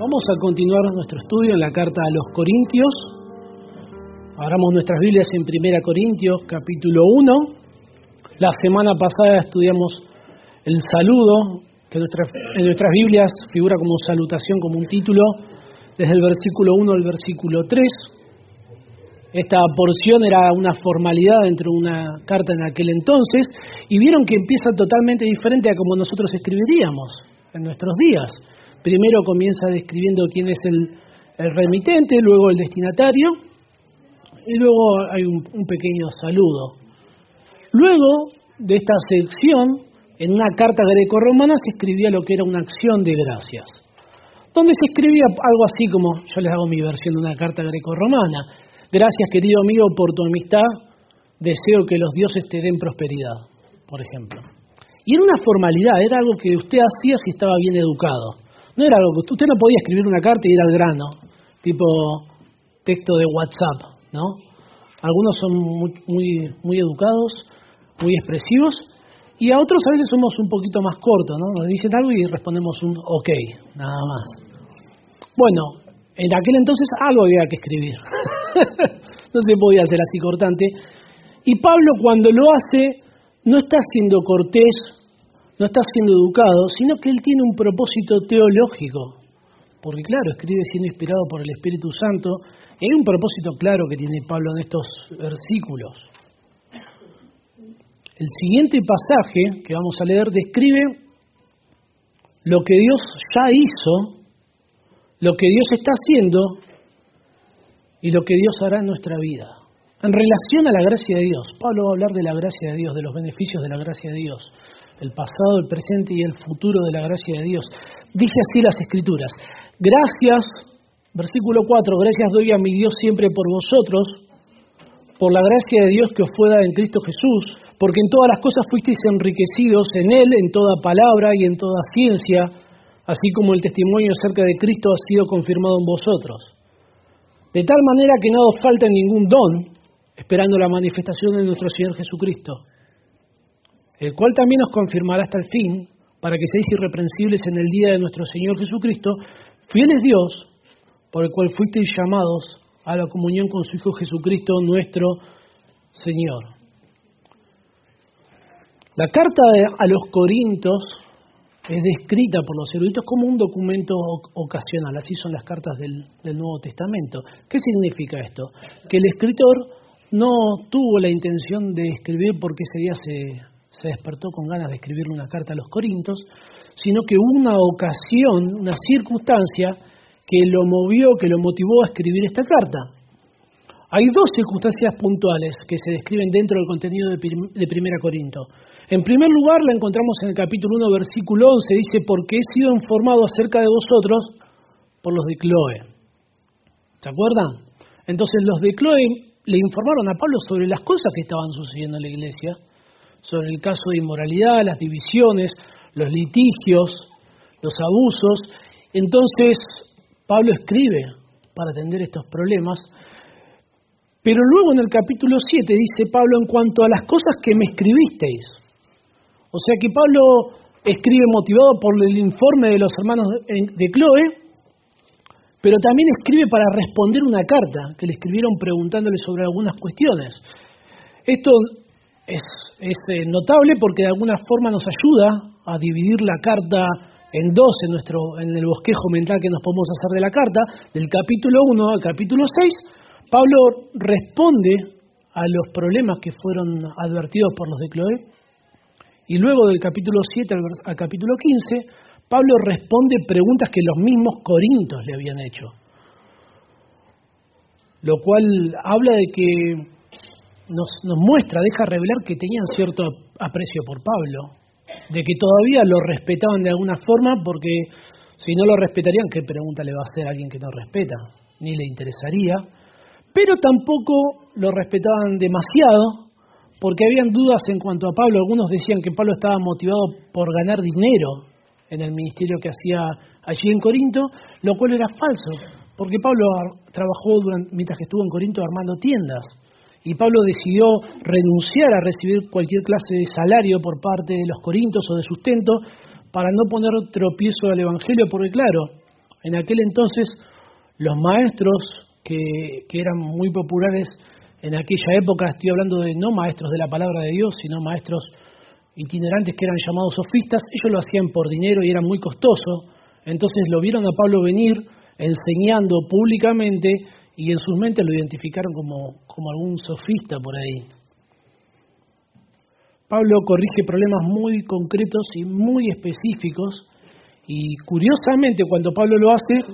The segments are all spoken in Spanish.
Vamos a continuar nuestro estudio en la carta a los Corintios. Abramos nuestras Biblias en 1 Corintios, capítulo 1. La semana pasada estudiamos el saludo, que en nuestras Biblias figura como salutación, como un título, desde el versículo 1 al versículo 3. Esta porción era una formalidad dentro de una carta en aquel entonces, y vieron que empieza totalmente diferente a como nosotros escribiríamos en nuestros días. Primero comienza describiendo quién es el remitente, luego el destinatario, y luego hay un pequeño saludo. Luego de esta sección, en una carta grecorromana se escribía lo que era una acción de gracias, donde se escribía algo así como, yo les hago mi versión de una carta grecorromana: gracias, querido amigo, por tu amistad, deseo que los dioses te den prosperidad, por ejemplo. Y era una formalidad, era algo que usted hacía si estaba bien educado. No era algo que usted no podía escribir una carta y ir al grano, tipo texto de WhatsApp, ¿no? Algunos son muy educados, muy expresivos, y a otros a veces somos un poquito más cortos, ¿no? Nos dicen algo y respondemos un ok, nada más. Bueno, en aquel entonces algo había que escribir. No se podía hacer así cortante. Y Pablo, cuando lo hace, no está siendo cortés, no está siendo educado, sino que él tiene un propósito teológico. Porque claro, escribe siendo inspirado por el Espíritu Santo, y hay un propósito claro que tiene Pablo en estos versículos. El siguiente pasaje que vamos a leer describe lo que Dios ya hizo, lo que Dios está haciendo y lo que Dios hará en nuestra vida. En relación a la gracia de Dios, Pablo va a hablar de la gracia de Dios, de los beneficios de la gracia de Dios, el pasado, el presente y el futuro de la gracia de Dios. Dice así las Escrituras: gracias, versículo 4, gracias doy a mi Dios siempre por vosotros, por la gracia de Dios que os fue dada en Cristo Jesús, porque en todas las cosas fuisteis enriquecidos en Él, en toda palabra y en toda ciencia, así como el testimonio acerca de Cristo ha sido confirmado en vosotros. De tal manera que no os falta ningún don, esperando la manifestación de nuestro Señor Jesucristo, el cual también os confirmará hasta el fin, para que seáis irreprensibles en el día de nuestro Señor Jesucristo, fiel es Dios, por el cual fuisteis llamados a la comunión con su Hijo Jesucristo, nuestro Señor. La carta a los Corintios es descrita por los eruditos como un documento ocasional, así son las cartas del Nuevo Testamento. ¿Qué significa esto? Que el escritor no tuvo la intención de escribir porque ese día se despertó con ganas de escribirle una carta a los Corintios, sino que hubo una ocasión, una circunstancia que lo movió, que lo motivó a escribir esta carta. Hay dos circunstancias puntuales que se describen dentro del contenido de 1 Corintios. En primer lugar, la encontramos en el capítulo 1, versículo 11, dice: porque he sido informado acerca de vosotros por los de Cloé. ¿Se acuerdan? Entonces los de Cloé le informaron a Pablo sobre las cosas que estaban sucediendo en la iglesia, sobre el caso de inmoralidad, las divisiones, los litigios, los abusos. Entonces Pablo escribe para atender estos problemas. Pero luego en el capítulo 7 dice Pablo: en cuanto a las cosas que me escribisteis. O sea que Pablo escribe motivado por el informe de los hermanos de Cloé, pero también escribe para responder una carta que le escribieron preguntándole sobre algunas cuestiones. Esto es notable porque de alguna forma nos ayuda a dividir la carta en dos en el bosquejo mental que nos podemos hacer de la carta. Del capítulo 1 al capítulo 6, Pablo responde a los problemas que fueron advertidos por los de Cloé, y luego del capítulo 7 al capítulo 15, Pablo responde preguntas que los mismos corintios le habían hecho, lo cual habla de que nos muestra, deja revelar que tenían cierto aprecio por Pablo, de que todavía lo respetaban de alguna forma, porque si no lo respetarían, ¿qué pregunta le va a hacer a alguien que no respeta? Ni le interesaría. Pero tampoco lo respetaban demasiado, porque habían dudas en cuanto a Pablo. Algunos decían que Pablo estaba motivado por ganar dinero en el ministerio que hacía allí en Corinto, lo cual era falso, porque Pablo trabajó mientras que estuvo en Corinto armando tiendas. Y Pablo decidió renunciar a recibir cualquier clase de salario por parte de los corintios o de sustento para no poner tropiezo al Evangelio, porque claro, En aquel entonces, los maestros que eran muy populares en aquella época, estoy hablando de no maestros de la palabra de Dios, sino maestros itinerantes que eran llamados sofistas, ellos lo hacían por dinero y era muy costoso. Entonces lo vieron a Pablo venir enseñando públicamente y en sus mentes lo identificaron como algún sofista por ahí. Pablo corrige problemas muy concretos y muy específicos, y curiosamente cuando Pablo lo hace,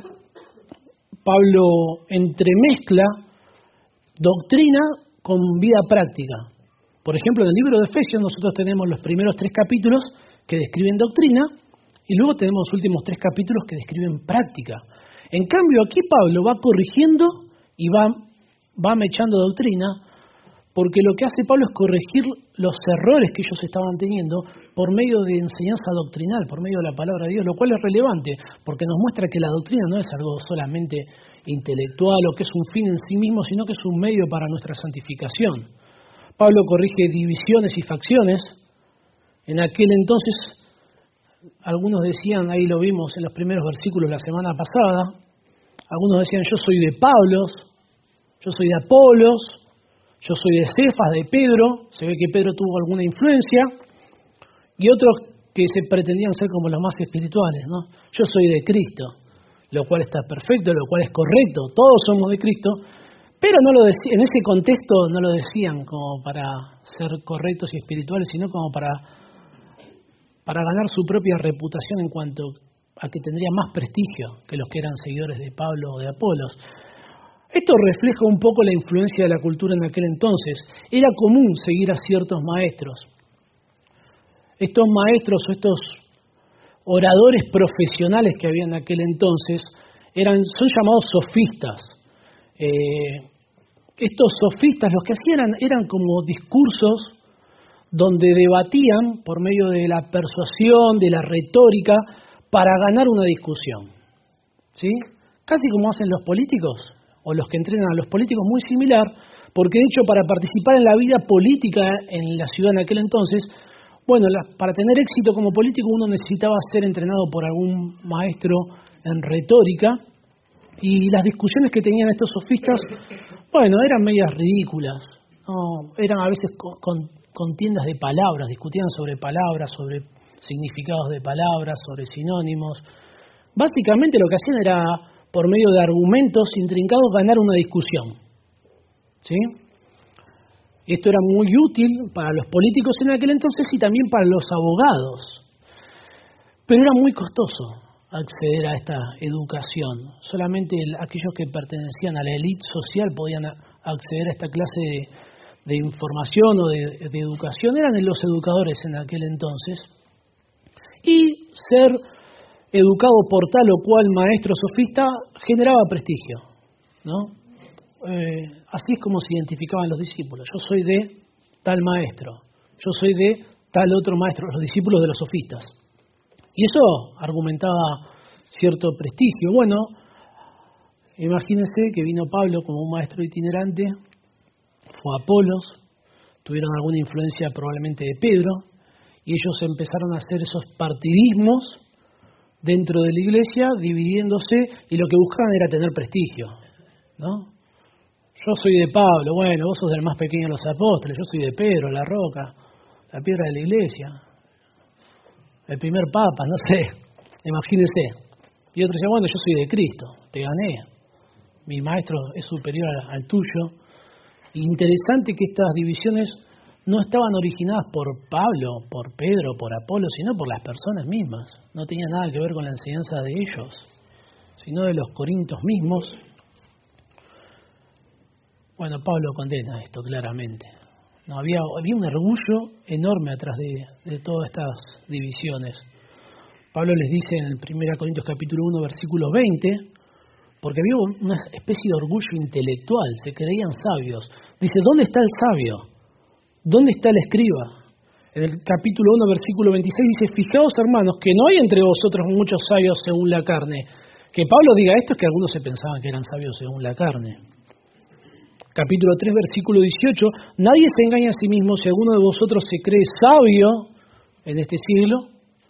Pablo entremezcla doctrina con vida práctica. Por ejemplo, en el libro de Efesios nosotros tenemos los primeros 3 capítulos que describen doctrina y luego tenemos los últimos 3 capítulos que describen práctica. En cambio, aquí Pablo va corrigiendo y va mechando doctrina, porque lo que hace Pablo es corregir los errores que ellos estaban teniendo por medio de enseñanza doctrinal, por medio de la palabra de Dios, lo cual es relevante, porque nos muestra que la doctrina no es algo solamente intelectual o que es un fin en sí mismo, sino que es un medio para nuestra santificación. Pablo corrige divisiones y facciones. En aquel entonces, algunos decían, ahí lo vimos en los primeros versículos la semana pasada, algunos decían, yo soy de Pablos, yo soy de Apolos, yo soy de Cefas, de Pedro, se ve que Pedro tuvo alguna influencia, y otros que se pretendían ser como los más espirituales, ¿no? Yo soy de Cristo, lo cual está perfecto, lo cual es correcto, todos somos de Cristo, pero no lo en ese contexto no lo decían como para ser correctos y espirituales, sino como para ganar su propia reputación en cuanto a que tendría más prestigio que los que eran seguidores de Pablo o de Apolos. Esto refleja un poco la influencia de la cultura en aquel entonces. Era común seguir a ciertos maestros. Estos maestros o estos oradores profesionales que había en aquel entonces son llamados sofistas. Estos sofistas lo que hacían eran como discursos donde debatían por medio de la persuasión, de la retórica, para ganar una discusión. ¿Sí? Casi como hacen los políticos, o los que entrenan a los políticos, muy similar, porque de hecho para participar en la vida política en la ciudad en aquel entonces, bueno, para tener éxito como político uno necesitaba ser entrenado por algún maestro en retórica, y las discusiones que tenían estos sofistas, bueno, eran medias ridículas, ¿no? Eran a veces contiendas de palabras, discutían sobre palabras, sobre significados de palabras, sobre sinónimos. Básicamente lo que hacían era, por medio de argumentos intrincados, ganar una discusión. ¿Sí? Esto era muy útil para los políticos en aquel entonces y también para los abogados. Pero era muy costoso acceder a esta educación. Solamente aquellos que pertenecían a la élite social podían acceder a esta clase de información o de educación. Eran los educadores en aquel entonces. Y ser educado por tal o cual maestro sofista generaba prestigio, ¿no? Así es como se identificaban los discípulos. Yo soy de tal maestro, yo soy de tal otro maestro, los discípulos de los sofistas. Y eso argumentaba cierto prestigio. Bueno, imagínense que vino Pablo como un maestro itinerante, fue Apolos, tuvieron alguna influencia probablemente de Pedro, y ellos empezaron a hacer esos partidismos dentro de la iglesia, dividiéndose, y lo que buscaban era tener prestigio, ¿no? Yo soy de Pablo, bueno, vos sos del más pequeño de los apóstoles, yo soy de Pedro, la roca, la piedra de la iglesia, el primer papa, no sé, imagínense. Y otro decía, bueno, yo soy de Cristo, te gané, mi maestro es superior al tuyo. Interesante que estas divisiones no estaban originadas por Pablo, por Pedro, por Apolo, sino por las personas mismas. No tenía nada que ver con la enseñanza de ellos, sino de los corintios mismos. Bueno, Pablo condena esto claramente. No, había un orgullo enorme atrás de todas estas divisiones. Pablo les dice en 1 Corintios capítulo 1, versículo 20, porque había una especie de orgullo intelectual, se creían sabios. Dice, ¿dónde está el sabio? ¿Dónde está el escriba? En el capítulo 1, versículo 26 dice, fijaos hermanos, que no hay entre vosotros muchos sabios según la carne. Que Pablo diga esto es que algunos se pensaban que eran sabios según la carne. Capítulo 3, versículo 18, nadie se engaña a sí mismo, si alguno de vosotros se cree sabio en este siglo,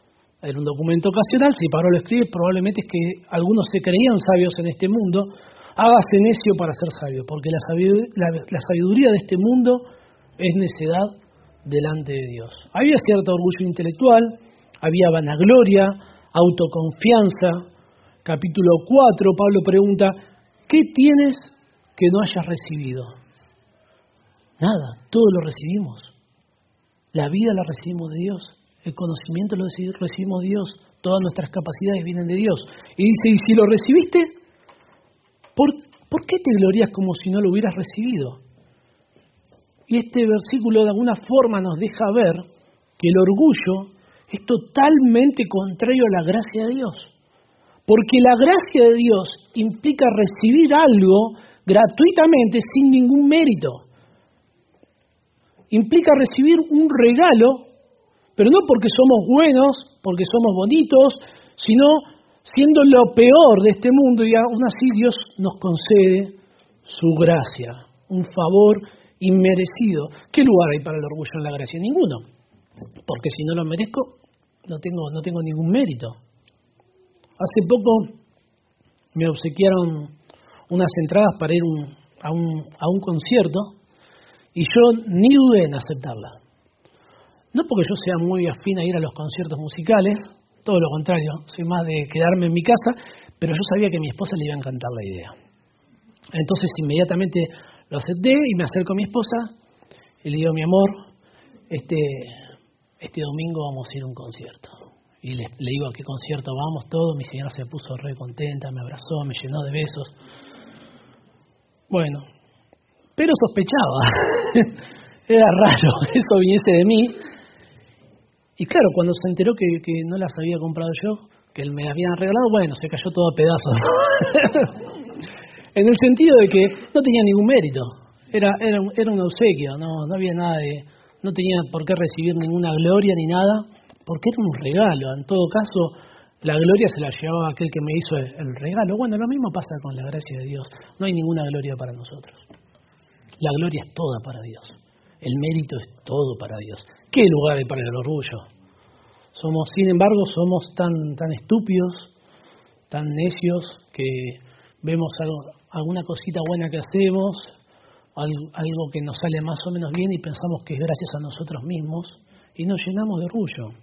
Era un documento ocasional, si Pablo lo escribe, probablemente es que algunos se creían sabios en este mundo. Hágase necio para ser sabio, porque la sabiduría de este mundo es necedad delante de Dios. Había cierto orgullo intelectual, había vanagloria, autoconfianza. Capítulo 4, Pablo pregunta, ¿qué tienes que no hayas recibido? Nada, todo lo recibimos. La vida la recibimos de Dios, el conocimiento lo recibimos de Dios, todas nuestras capacidades vienen de Dios. Y dice, y si lo recibiste, ¿por qué te glorías como si no lo hubieras recibido? Y este versículo de alguna forma nos deja ver que el orgullo es totalmente contrario a la gracia de Dios. Porque la gracia de Dios implica recibir algo gratuitamente sin ningún mérito. Implica recibir un regalo, pero no porque somos buenos, porque somos bonitos, sino siendo lo peor de este mundo, y aún así Dios nos concede su gracia, un favor inmerecido. ¿Qué lugar hay para el orgullo en la gracia? Ninguno. Porque si no lo merezco, no tengo ningún mérito. Hace poco me obsequiaron unas entradas para ir a un concierto y yo ni dudé en aceptarla. No porque yo sea muy afín a ir a los conciertos musicales, todo lo contrario, soy más de quedarme en mi casa, pero yo sabía que a mi esposa le iba a encantar la idea. Entonces inmediatamente lo acepté y me acerco a mi esposa y le digo, mi amor, este domingo vamos a ir a un concierto. Y le digo a qué concierto vamos todos, mi señora se puso re contenta, me abrazó, me llenó de besos. Bueno, pero sospechaba, era raro que eso viniese de mí. Y claro, cuando se enteró que no las había comprado yo, que él me habían regalado, bueno, se cayó todo a pedazos. En el sentido de que no tenía ningún mérito, era un obsequio, no había nada no tenía por qué recibir ninguna gloria ni nada, porque era un regalo. En todo caso, la gloria se la llevaba aquel que me hizo el regalo. Bueno, lo mismo pasa con la gracia de Dios. No hay ninguna gloria para nosotros. La gloria es toda para Dios. El mérito es todo para Dios. ¿Qué lugar hay para el orgullo? Sin embargo, somos tan estúpidos, tan necios, que vemos alguna cosita buena que hacemos, algo que nos sale más o menos bien y pensamos que es gracias a nosotros mismos y nos llenamos de orgullo.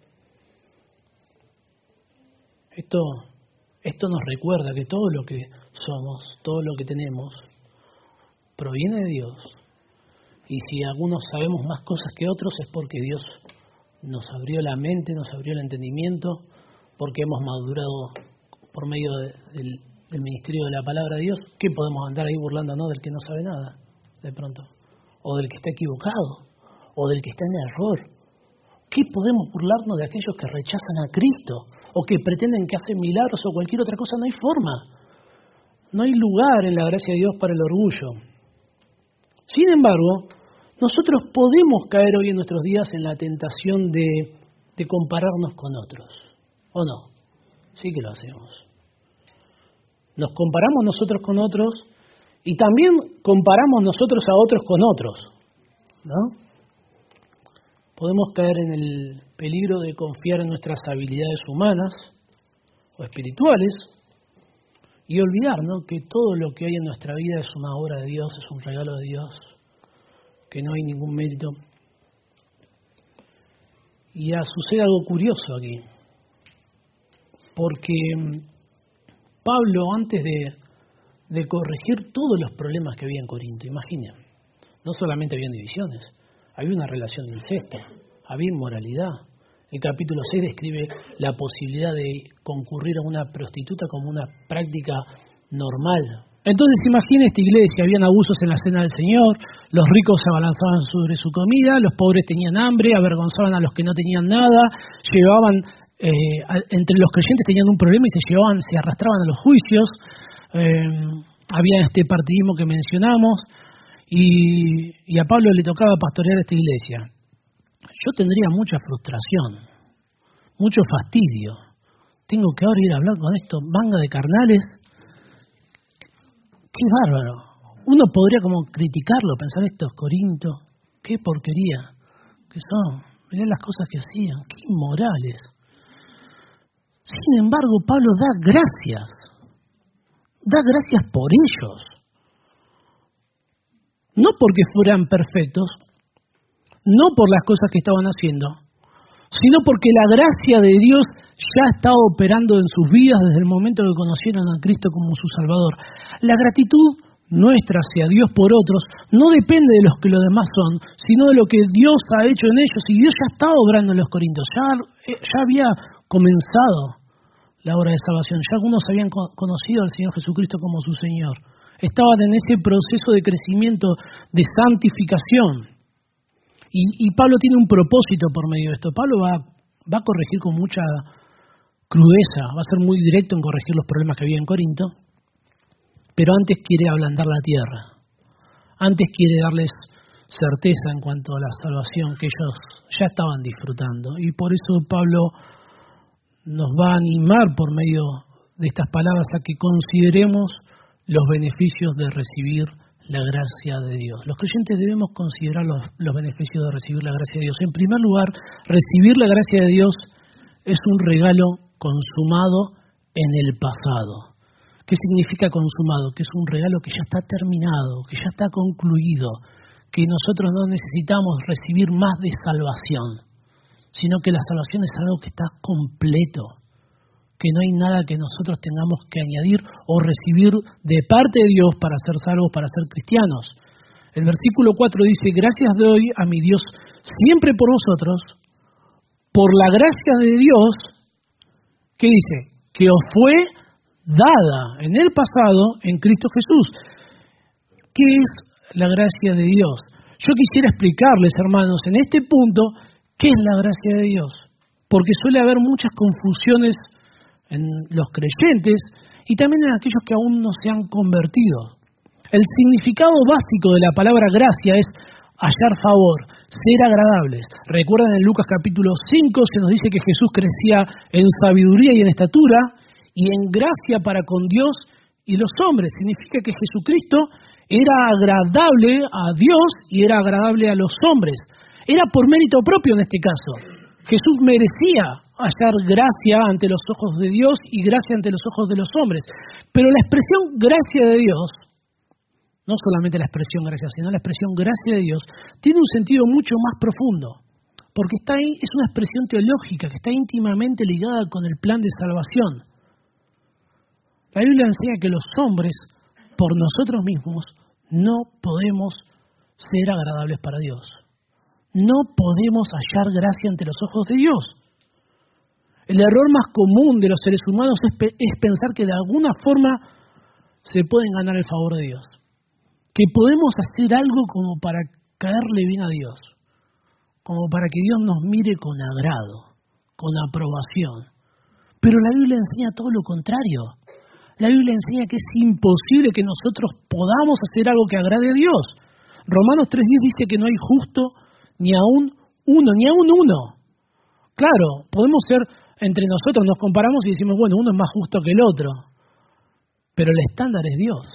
Esto nos recuerda que todo lo que somos, todo lo que tenemos, proviene de Dios. Y si algunos sabemos más cosas que otros es porque Dios nos abrió la mente, nos abrió el entendimiento, porque hemos madurado por medio del ministerio de la palabra de Dios. ¿Qué podemos andar ahí burlándonos del que no sabe nada, de pronto? O del que está equivocado, o del que está en error. ¿Qué podemos burlarnos de aquellos que rechazan a Cristo, o que pretenden que hacen milagros o cualquier otra cosa? No hay forma. No hay lugar en la gracia de Dios para el orgullo. Sin embargo, nosotros podemos caer hoy en nuestros días en la tentación de compararnos con otros, ¿o no? Sí que lo hacemos. Nos comparamos nosotros con otros y también comparamos nosotros a otros con otros, ¿no? Podemos caer en el peligro de confiar en nuestras habilidades humanas o espirituales y olvidar, ¿no?, que todo lo que hay en nuestra vida es una obra de Dios, es un regalo de Dios, que no hay ningún mérito. Y sucede algo curioso aquí, porque Pablo, antes de corregir todos los problemas que había en Corinto, imaginen, no solamente habían divisiones, había una relación de incesto, había inmoralidad. El capítulo 6 describe la posibilidad de concurrir a una prostituta como una práctica normal. Entonces imaginen esta iglesia, habían abusos en la cena del Señor, los ricos se abalanzaban sobre su comida, los pobres tenían hambre, avergonzaban a los que no tenían nada, llevaban, entre los creyentes tenían un problema y se arrastraban a los juicios, había este partidismo que mencionamos, y a Pablo le tocaba pastorear esta iglesia. Yo tendría mucha frustración, mucho fastidio. Tengo que ahora ir a hablar con estos manga de carnales. ¡Qué bárbaro! Uno podría como criticarlo, pensar estos Corintios, qué porquería que son. Mirá las cosas que hacían, qué inmorales. Sin embargo, Pablo da gracias. Da gracias por ellos. No porque fueran perfectos, no por las cosas que estaban haciendo, sino porque la gracia de Dios ya estaba operando en sus vidas desde el momento que conocieron a Cristo como su Salvador. La gratitud nuestra hacia Dios por otros no depende de los que los demás son, sino de lo que Dios ha hecho en ellos. Y Dios ya estaba obrando en los Corintios, ya había comenzado la obra de salvación, ya algunos habían conocido al Señor Jesucristo como su Señor. Estaban en ese proceso de crecimiento, de santificación. Y Pablo tiene un propósito por medio de esto. Pablo va a corregir con mucha crudeza, va a ser muy directo en corregir los problemas que había en Corinto, pero antes quiere ablandar la tierra. Antes quiere darles certeza en cuanto a la salvación que ellos ya estaban disfrutando. Y por eso Pablo nos va a animar por medio de estas palabras a que consideremos los beneficios de recibir la gracia de Dios. Los creyentes debemos considerar los beneficios de recibir la gracia de Dios. En primer lugar, recibir la gracia de Dios es un regalo consumado en el pasado. ¿Qué significa consumado? Que es un regalo que ya está terminado, que ya está concluido, que nosotros no necesitamos recibir más de salvación, sino que la salvación es algo que está completo, que no hay nada que nosotros tengamos que añadir o recibir de parte de Dios para ser salvos, para ser cristianos. El versículo 4 dice: gracias doy a mi Dios siempre por vosotros, por la gracia de Dios, ¿qué dice? Que os fue dada en el pasado en Cristo Jesús. ¿Qué es la gracia de Dios? Yo quisiera explicarles, hermanos, en este punto, ¿qué es la gracia de Dios? Porque suele haber muchas confusiones en los creyentes y también en aquellos que aún no se han convertido. El significado básico de la palabra gracia es hallar favor, ser agradables. Recuerdan en Lucas capítulo 5 se nos dice que Jesús crecía en sabiduría y en estatura y en gracia para con Dios y los hombres. Significa que Jesucristo era agradable a Dios y era agradable a los hombres. Era por mérito propio en este caso. Jesús merecía hallar gracia ante los ojos de Dios y gracia ante los ojos de los hombres. Pero la expresión gracia de Dios, no solamente la expresión gracia, sino la expresión gracia de Dios, tiene un sentido mucho más profundo. Porque está ahí, es una expresión teológica que está íntimamente ligada con el plan de salvación. La Biblia enseña que los hombres, por nosotros mismos, no podemos ser agradables para Dios. No podemos hallar gracia ante los ojos de Dios. El error más común de los seres humanos es pensar que de alguna forma se pueden ganar el favor de Dios. Que podemos hacer algo como para caerle bien a Dios. Como para que Dios nos mire con agrado, con aprobación. Pero la Biblia enseña todo lo contrario. La Biblia enseña que es imposible que nosotros podamos hacer algo que agrade a Dios. Romanos 3:10 dice que no hay justo ni aún uno. Claro, podemos ser entre nosotros, nos comparamos y decimos, bueno, uno es más justo que el otro. Pero el estándar es Dios.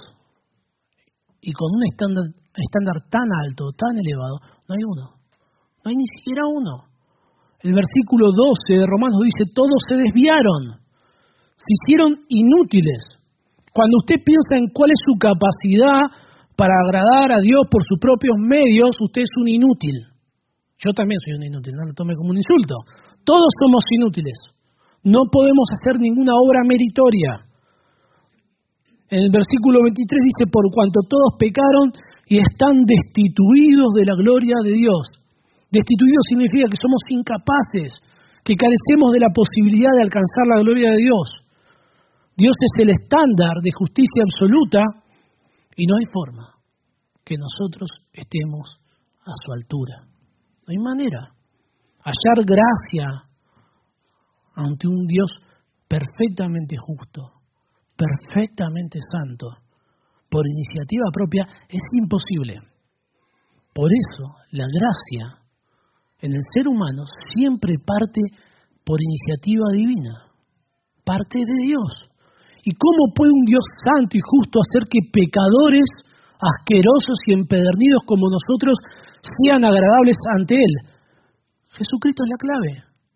Y con un estándar tan alto, tan elevado, no hay uno. No hay ni siquiera uno. El versículo 12 de Romanos dice, todos se desviaron. Se hicieron inútiles. Cuando usted piensa en cuál es su capacidad para agradar a Dios por sus propios medios, usted es un inútil. Yo también soy un inútil, no lo tome como un insulto. Todos somos inútiles. No podemos hacer ninguna obra meritoria. En el versículo 23 dice, por cuanto todos pecaron y están destituidos de la gloria de Dios. Destituidos significa que somos incapaces, que carecemos de la posibilidad de alcanzar la gloria de Dios. Dios es el estándar de justicia absoluta y no hay forma que nosotros estemos a su altura. No hay manera. Hallar gracia ante un Dios perfectamente justo, perfectamente santo, por iniciativa propia, es imposible. Por eso, la gracia en el ser humano siempre parte por iniciativa divina, parte de Dios. ¿Y cómo puede un Dios santo y justo hacer que pecadores asquerosos y empedernidos como nosotros sean agradables ante Él? Jesucristo es la clave.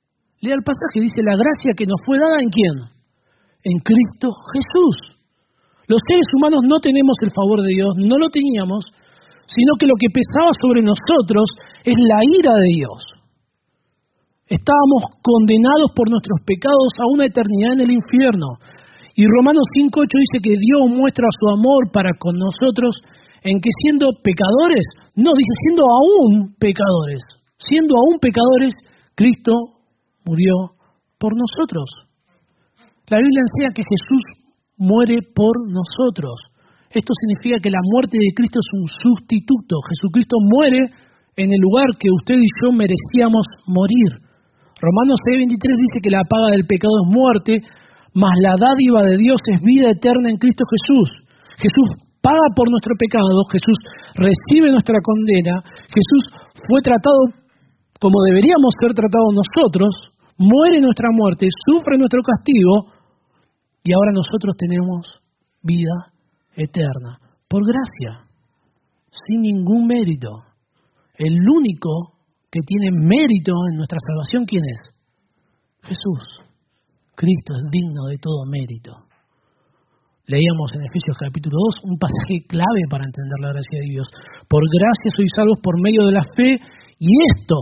Lea el pasaje, dice la gracia que nos fue dada ¿en quién? En Cristo Jesús. Los seres humanos no tenemos el favor de Dios, no lo teníamos, sino que lo que pesaba sobre nosotros es la ira de Dios. Estábamos condenados por nuestros pecados a una eternidad en el infierno. Y Romanos 5:8 dice que Dios muestra su amor para con nosotros en que siendo pecadores, no, dice siendo aún pecadores, Cristo murió por nosotros. La Biblia enseña que Jesús muere por nosotros. Esto significa que la muerte de Cristo es un sustituto. Jesucristo muere en el lugar que usted y yo merecíamos morir. Romanos 6:23 dice que la paga del pecado es muerte, mas la dádiva de Dios es vida eterna en Cristo Jesús. Jesús paga por nuestro pecado, Jesús recibe nuestra condena, Jesús fue tratado como deberíamos ser tratados nosotros, muere nuestra muerte, sufre nuestro castigo, y ahora nosotros tenemos vida eterna, por gracia, sin ningún mérito. El único que tiene mérito en nuestra salvación, ¿quién es? Jesús. Cristo es digno de todo mérito. Leíamos en Efesios capítulo 2 un pasaje clave para entender la gracia de Dios. Por gracia sois salvos por medio de la fe, y esto,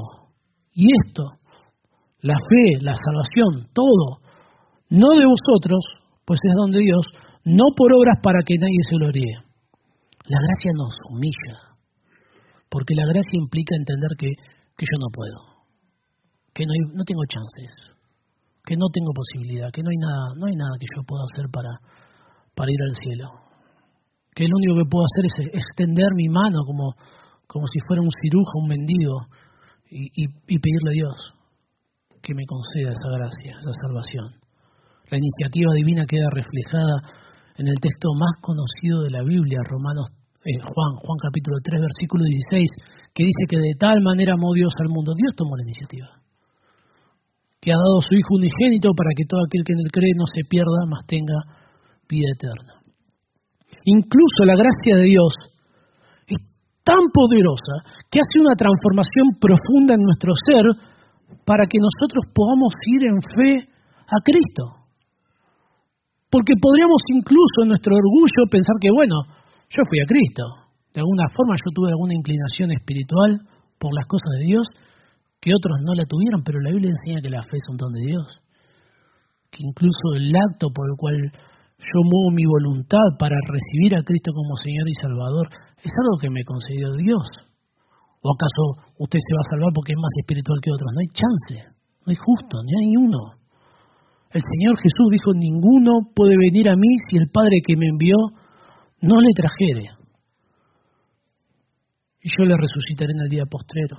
la fe, la salvación, todo, no de vosotros, pues es don de Dios, no por obras para que nadie se gloríe. La gracia nos humilla, porque la gracia implica entender que yo no puedo, que no tengo chances, que no tengo posibilidad, que no hay nada que yo pueda hacer para ir al cielo, que lo único que puedo hacer es extender mi mano como si fuera un cirujo, un mendigo, y pedirle a Dios que me conceda esa gracia, esa salvación. La iniciativa divina queda reflejada en el texto más conocido de la Biblia, Juan capítulo 3, versículo 16, que dice que de tal manera amó Dios al mundo. Dios tomó la iniciativa, que ha dado a su Hijo unigénito para que todo aquel que en él cree no se pierda, mas tenga vida eterna. Incluso la gracia de Dios es tan poderosa que hace una transformación profunda en nuestro ser para que nosotros podamos ir en fe a Cristo. Porque podríamos incluso en nuestro orgullo pensar que, bueno, yo fui a Cristo. De alguna forma yo tuve alguna inclinación espiritual por las cosas de Dios que otros no la tuvieron, pero la Biblia enseña que la fe es un don de Dios. Que incluso el acto por el cual yo muevo mi voluntad para recibir a Cristo como Señor y Salvador es algo que me concedió Dios. ¿O acaso usted se va a salvar porque es más espiritual que otros? No hay chance, no hay justo, ni hay uno. El Señor Jesús dijo, ninguno puede venir a mí si el Padre que me envió no le trajere. Y yo le resucitaré en el día postrero.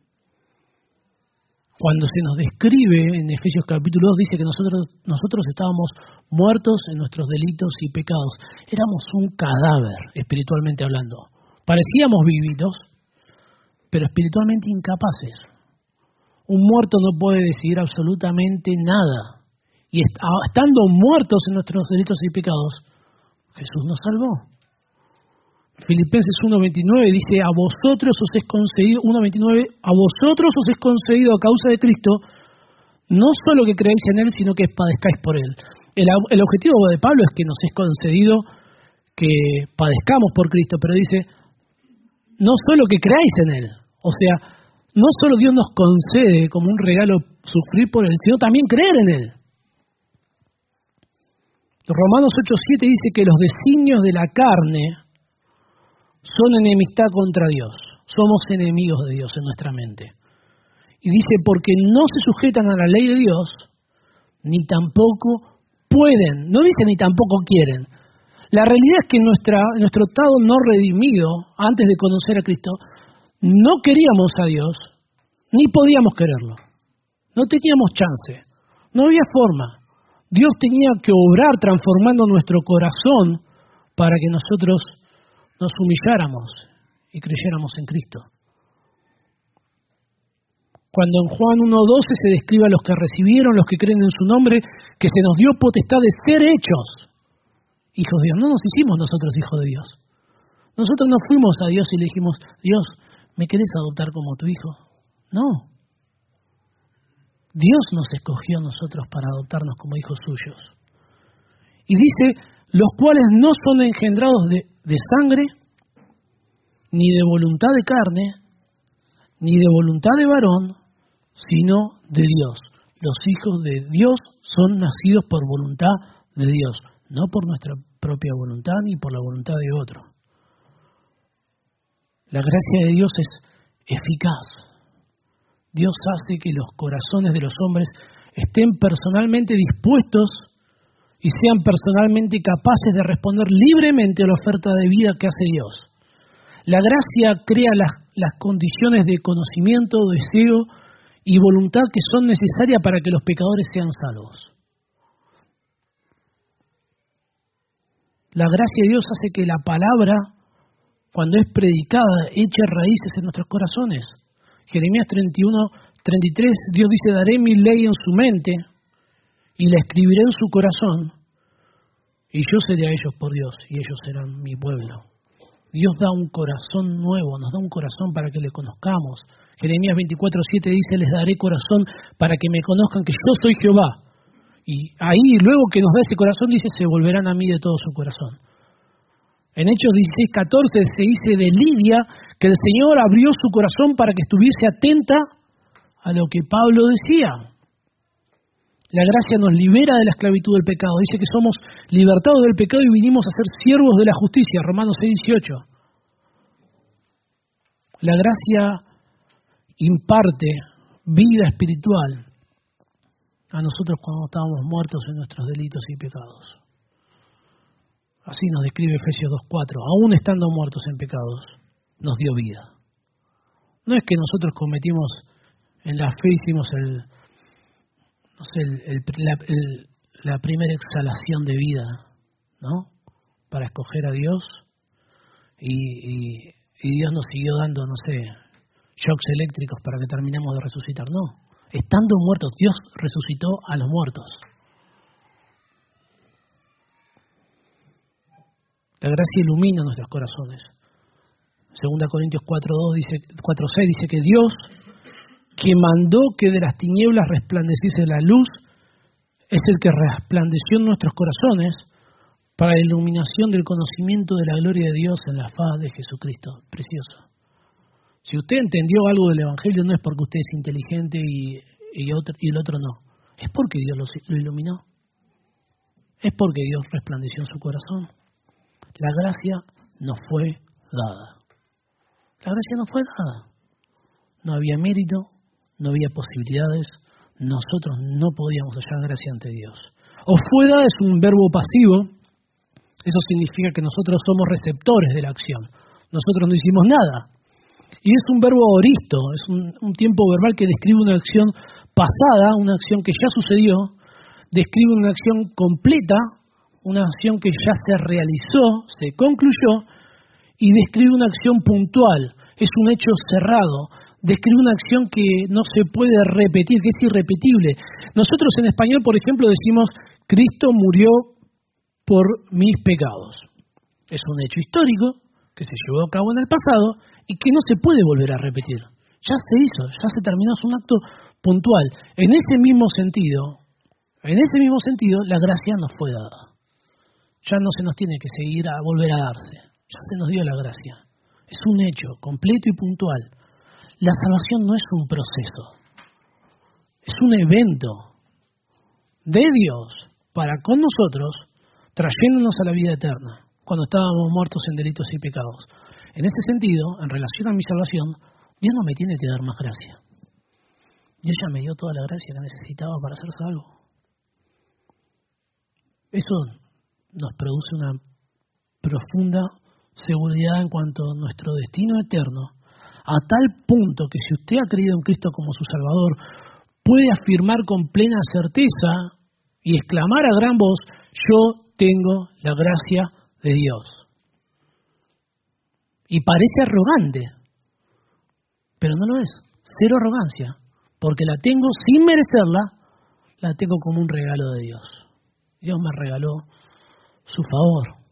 Cuando se nos describe en Efesios capítulo 2, dice que nosotros estábamos muertos en nuestros delitos y pecados. Éramos un cadáver, espiritualmente hablando. Parecíamos vividos, pero espiritualmente incapaces. Un muerto no puede decidir absolutamente nada. Y estando muertos en nuestros delitos y pecados, Jesús nos salvó. Filipenses 1:29 dice, a vosotros os es concedido, 1:29, a vosotros os es concedido a causa de Cristo, no solo que creáis en Él, sino que padezcáis por Él. El objetivo de Pablo es que nos es concedido que padezcamos por Cristo, pero dice, no solo que creáis en Él. O sea, no solo Dios nos concede como un regalo sufrir por Él, sino también creer en Él. Romanos 8:7 dice que los designios de la carne son enemistad contra Dios. Somos enemigos de Dios en nuestra mente. Y dice, porque no se sujetan a la ley de Dios, ni tampoco pueden. No dice ni tampoco quieren. La realidad es que nuestro estado no redimido, antes de conocer a Cristo, no queríamos a Dios, ni podíamos quererlo. No teníamos chance. No había forma. Dios tenía que obrar transformando nuestro corazón para que nosotros nos humilláramos y creyéramos en Cristo. Cuando en Juan 1:12 se describe a los que recibieron, los que creen en su nombre, que se nos dio potestad de ser hechos hijos de Dios. No nos hicimos nosotros hijos de Dios. Nosotros no fuimos a Dios y le dijimos, Dios, ¿me querés adoptar como tu hijo? No. Dios nos escogió a nosotros para adoptarnos como hijos suyos. Y dice, los cuales no son engendrados de sangre, ni de voluntad de carne, ni de voluntad de varón, sino de Dios. Los hijos de Dios son nacidos por voluntad de Dios, no por nuestra propia voluntad ni por la voluntad de otro. La gracia de Dios es eficaz. Dios hace que los corazones de los hombres estén personalmente dispuestos y sean personalmente capaces de responder libremente a la oferta de vida que hace Dios. La gracia crea las condiciones de conocimiento, deseo y voluntad que son necesarias para que los pecadores sean salvos. La gracia de Dios hace que la palabra, cuando es predicada, eche raíces en nuestros corazones. Jeremías 31:33, Dios dice, daré mi ley en su mente y la escribiré en su corazón, y yo seré a ellos por Dios, y ellos serán mi pueblo. Dios da un corazón nuevo, nos da un corazón para que le conozcamos. Jeremías 24:7 dice, les daré corazón para que me conozcan que yo soy Jehová. Y ahí, luego que nos da ese corazón, dice, se volverán a mí de todo su corazón. En Hechos 16:14 se dice de Lidia que el Señor abrió su corazón para que estuviese atenta a lo que Pablo decía. La gracia nos libera de la esclavitud del pecado. Dice que somos libertados del pecado y vinimos a ser siervos de la justicia. Romanos 6:18. La gracia imparte vida espiritual a nosotros cuando estábamos muertos en nuestros delitos y pecados. Así nos describe Efesios 2:4. Aún estando muertos en pecados, nos dio vida. No es que nosotros cometimos en la fe, hicimos la primera exhalación de vida, ¿no? Para escoger a Dios y Dios nos siguió dando, shocks eléctricos para que terminemos de resucitar. No, estando muertos, Dios resucitó a los muertos. La gracia ilumina nuestros corazones. 2 Corintios 4:6 dice que Dios, que mandó que de las tinieblas resplandeciese la luz, es el que resplandeció en nuestros corazones para la iluminación del conocimiento de la gloria de Dios en la faz de Jesucristo. Precioso. Si usted entendió algo del Evangelio, no es porque usted es inteligente y el otro no. Es porque Dios lo iluminó. Es porque Dios resplandeció en su corazón. La gracia nos fue dada. La gracia nos fue dada. No había mérito, no había posibilidades, nosotros no podíamos hallar gracia ante Dios. O fue dada es un verbo pasivo, eso significa que nosotros somos receptores de la acción. Nosotros no hicimos nada. Y es un verbo aoristo, es un tiempo verbal que describe una acción pasada, una acción que ya sucedió, describe una acción completa, una acción que ya se realizó, se concluyó, y describe una acción puntual, es un hecho cerrado, describe una acción que no se puede repetir, que es irrepetible. Nosotros en español, por ejemplo, decimos, Cristo murió por mis pecados. Es un hecho histórico que se llevó a cabo en el pasado y que no se puede volver a repetir. Ya se hizo, ya se terminó, es un acto puntual. En ese mismo sentido, la gracia nos fue dada. Ya no se nos tiene que seguir a volver a darse. Ya se nos dio la gracia. Es un hecho completo y puntual. La salvación no es un proceso. Es un evento de Dios para con nosotros, trayéndonos a la vida eterna, cuando estábamos muertos en delitos y pecados. En ese sentido, en relación a mi salvación, Dios no me tiene que dar más gracia. Dios ya me dio toda la gracia que necesitaba para ser salvo. Eso nos produce una profunda seguridad en cuanto a nuestro destino eterno, a tal punto que si usted ha creído en Cristo como su Salvador, puede afirmar con plena certeza y exclamar a gran voz, yo tengo la gracia de Dios. Y parece arrogante, pero no lo es, cero arrogancia, porque la tengo sin merecerla, la tengo como un regalo de Dios. Dios me regaló su favor.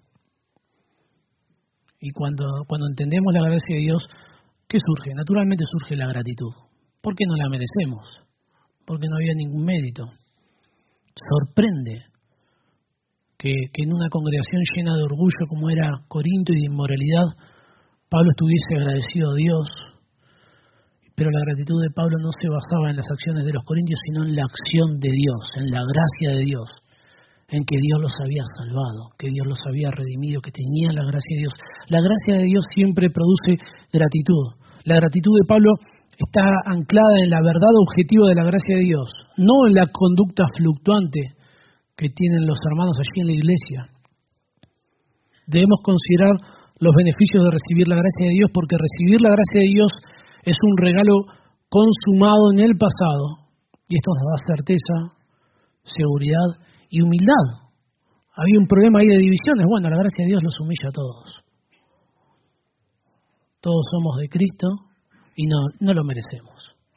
Y cuando entendemos la gracia de Dios, ¿qué surge? Naturalmente surge la gratitud. ¿Por qué no la merecemos? porque no había ningún mérito. Sorprende que en una congregación llena de orgullo como era Corinto y de inmoralidad, Pablo estuviese agradecido a Dios. Pero la gratitud de Pablo no se basaba en las acciones de los corintios, sino en la acción de Dios, en la gracia de Dios, en que Dios los había salvado, que Dios los había redimido, que tenían la gracia de Dios. La gracia de Dios siempre produce gratitud. La gratitud de Pablo está anclada en la verdad objetiva de la gracia de Dios, no en la conducta fluctuante que tienen los hermanos allí en la iglesia. Debemos considerar los beneficios de recibir la gracia de Dios, porque recibir la gracia de Dios es un regalo consumado en el pasado, y esto nos da certeza, seguridad y humildad. Había un problema ahí de divisiones. Bueno, la gracia de Dios los humilla a todos. Todos somos de Cristo y no lo merecemos.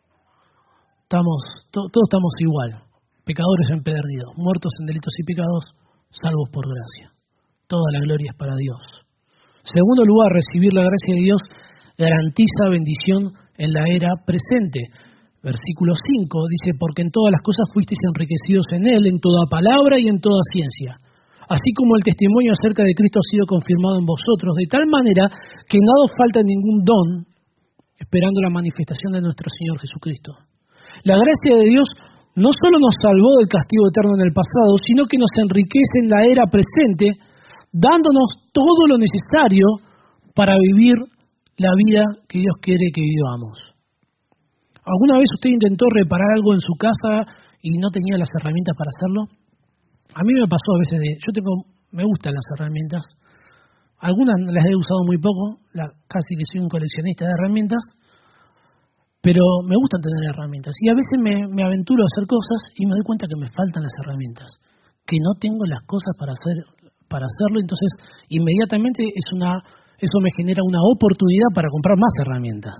Todos estamos igual, pecadores empedernidos, muertos en delitos y pecados, salvos por gracia. Toda la gloria es para Dios. Segundo lugar, recibir la gracia de Dios garantiza bendición en la era presente. Versículo 5 dice, porque en todas las cosas fuisteis enriquecidos en Él, en toda palabra y en toda ciencia. Así como el testimonio acerca de Cristo ha sido confirmado en vosotros, de tal manera que no os falta ningún don, esperando la manifestación de nuestro Señor Jesucristo. La gracia de Dios no solo nos salvó del castigo eterno en el pasado, sino que nos enriquece en la era presente, dándonos todo lo necesario para vivir la vida que Dios quiere que vivamos. ¿Alguna vez usted intentó reparar algo en su casa y no tenía las herramientas para hacerlo? A mí me pasó a veces me gustan las herramientas. Algunas las he usado muy poco, casi que soy un coleccionista de herramientas, pero me gustan tener herramientas. Y a veces me aventuro a hacer cosas y me doy cuenta que me faltan las herramientas, que no tengo las cosas para hacerlo, entonces inmediatamente eso me genera una oportunidad para comprar más herramientas.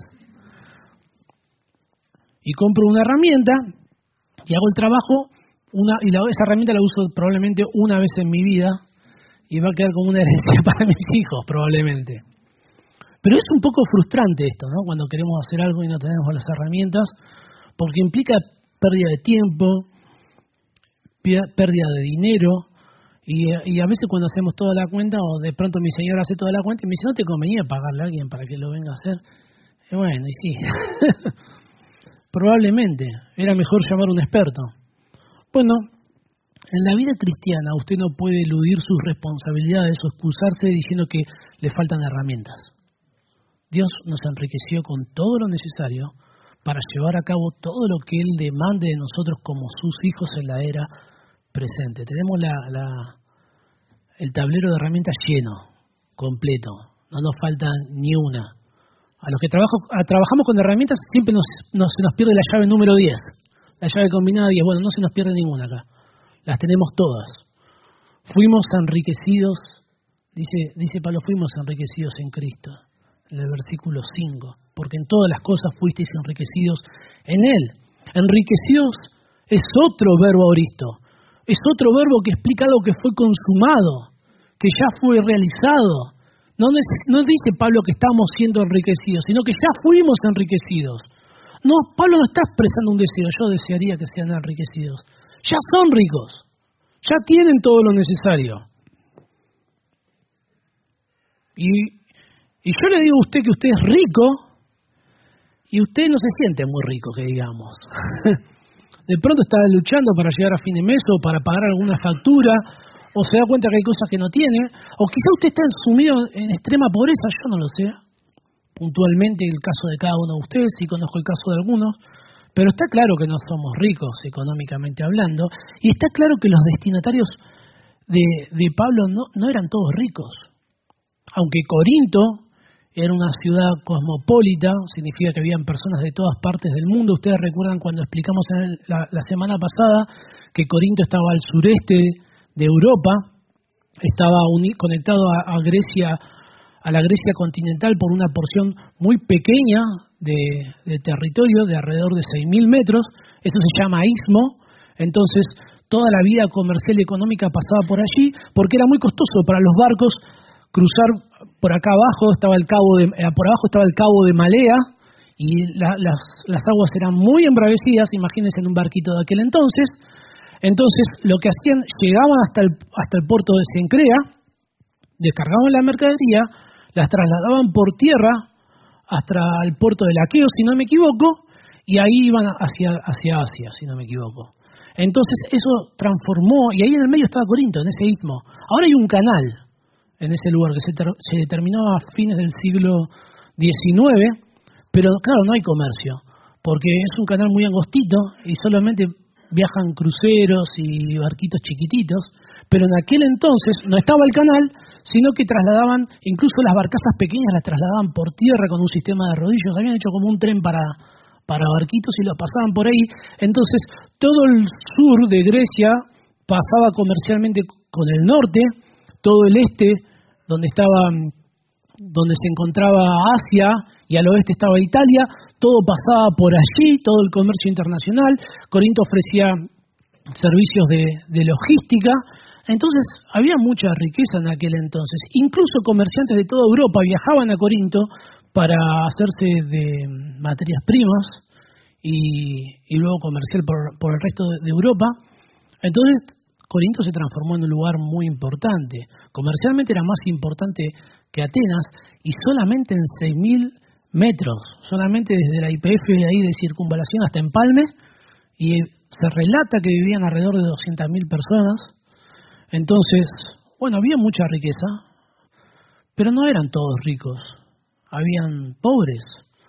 Y compro una herramienta y hago el trabajo, esa herramienta la uso probablemente una vez en mi vida y va a quedar como una herencia para mis hijos probablemente. Pero es un poco frustrante esto, ¿no? Cuando queremos hacer algo y no tenemos las herramientas, porque implica pérdida de tiempo, pérdida de dinero, y a veces cuando hacemos toda la cuenta, o de pronto mi señora hace toda la cuenta y me dice, ¿no te convenía pagarle a alguien para que lo venga a hacer? Y bueno, y sí. Probablemente, era mejor llamar a un experto. Bueno, en la vida cristiana usted no puede eludir sus responsabilidades o excusarse diciendo que le faltan herramientas. Dios nos enriqueció con todo lo necesario para llevar a cabo todo lo que Él demande de nosotros como sus hijos en la era presente. Tenemos el tablero de herramientas lleno, completo, no nos falta ni una. A los que trabajamos con herramientas siempre se nos pierde la llave número 10, la llave combinada 10. Bueno, no se nos pierde ninguna acá, las tenemos todas. Fuimos enriquecidos, dice Pablo, fuimos enriquecidos en Cristo, en el versículo 5, porque en todas las cosas fuisteis enriquecidos en Él. Enriquecidos es otro verbo auristo, es otro verbo que explica algo que fue consumado, que ya fue realizado. No dice Pablo que estamos siendo enriquecidos, sino que ya fuimos enriquecidos. No, Pablo no está expresando un deseo, yo desearía que sean enriquecidos. Ya son ricos, ya tienen todo lo necesario. Y yo le digo a usted que usted es rico y usted no se siente muy rico, que digamos. De pronto está luchando para llegar a fin de mes o para pagar alguna factura, o se da cuenta que hay cosas que no tiene, o quizá usted está sumido en extrema pobreza, yo no lo sé, puntualmente el caso de cada uno de ustedes, sí conozco el caso de algunos, pero está claro que no somos ricos económicamente hablando, y está claro que los destinatarios de Pablo no eran todos ricos. Aunque Corinto era una ciudad cosmopolita, significa que habían personas de todas partes del mundo. Ustedes recuerdan cuando explicamos la semana pasada que Corinto estaba al sureste de Europa, estaba conectado a Grecia, a la Grecia continental por una porción muy pequeña de territorio de alrededor de 6.000 metros, eso se llama istmo. Entonces toda la vida comercial y económica pasaba por allí, porque era muy costoso para los barcos cruzar por acá abajo, por abajo estaba el cabo de Malea, y las aguas eran muy embravecidas, imagínense en un barquito de aquel entonces. Entonces lo que hacían, llegaban hasta el puerto de Cencrea, descargaban la mercadería, las trasladaban por tierra hasta el puerto de Aqueo, si no me equivoco, y ahí iban hacia Asia, si no me equivoco. Entonces eso transformó, y ahí en el medio estaba Corinto, en ese istmo. Ahora hay un canal en ese lugar que se determinó a fines del siglo XIX, pero claro, no hay comercio, porque es un canal muy angostito y solamente viajan cruceros y barquitos chiquititos, pero en aquel entonces no estaba el canal, sino que trasladaban, incluso las barcazas pequeñas las trasladaban por tierra con un sistema de rodillos, habían hecho como un tren para barquitos y los pasaban por ahí. Entonces todo el sur de Grecia pasaba comercialmente con el norte, todo el este, donde se encontraba Asia, y al oeste estaba Italia, todo pasaba por allí, todo el comercio internacional. Corinto ofrecía servicios de logística, entonces había mucha riqueza en aquel entonces. Incluso comerciantes de toda Europa viajaban a Corinto para hacerse de materias primas y luego comerciar por el resto de Europa. Entonces Corinto se transformó en un lugar muy importante. Comercialmente era más importante que Atenas, y solamente en 6.000 metros, solamente desde la YPF de ahí de circunvalación hasta Empalme, y se relata que vivían alrededor de 200.000 personas. Entonces, bueno, había mucha riqueza, pero no eran todos ricos. Habían pobres,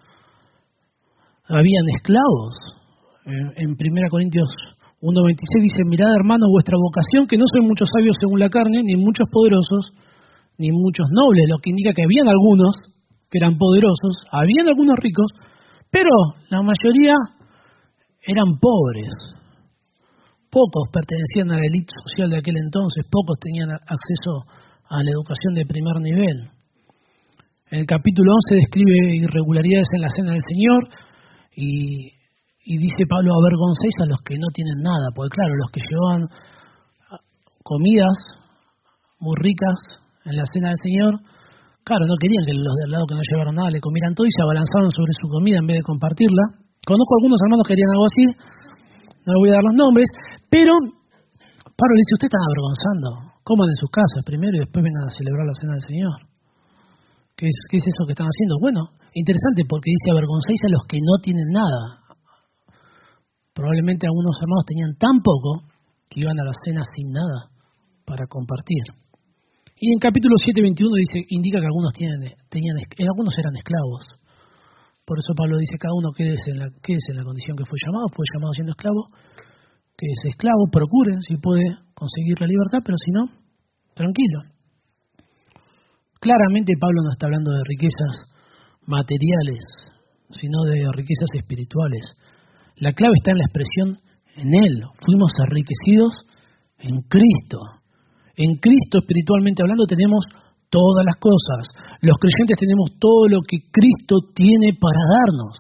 habían esclavos. En 1 Corintios 1:26 dice: mirad, hermanos, vuestra vocación, que no sois muchos sabios según la carne, ni muchos poderosos, ni muchos nobles, lo que indica que habían algunos que eran poderosos, habían algunos ricos, pero la mayoría eran pobres. Pocos pertenecían a la élite social de aquel entonces, pocos tenían acceso a la educación de primer nivel. En el capítulo 11 describe irregularidades en la cena del Señor y dice Pablo: avergoncéis a los que no tienen nada, porque claro, los que llevaban comidas muy ricas en la cena del Señor, claro, no querían que los de al lado que no llevaron nada le comieran todo y se abalanzaban sobre su comida en vez de compartirla. Conozco algunos hermanos que querían algo así, no les voy a dar los nombres, pero Pablo le dice: ustedes están avergonzando, coman en sus casas primero y después vengan a celebrar la cena del Señor. ¿Qué es eso que están haciendo? Bueno, interesante, porque dice: avergonzáis a los que no tienen nada. Probablemente algunos hermanos tenían tan poco que iban a la cena sin nada para compartir. Y en capítulo 7:21 indica que algunos algunos eran esclavos. Por eso Pablo dice: cada uno quédese en la condición que fue llamado siendo esclavo, quédese esclavo, procuren si puede conseguir la libertad, pero si no, tranquilo. Claramente Pablo no está hablando de riquezas materiales, sino de riquezas espirituales. La clave está en la expresión en Él. Fuimos enriquecidos en Cristo. En Cristo, espiritualmente hablando, tenemos todas las cosas. Los creyentes tenemos todo lo que Cristo tiene para darnos.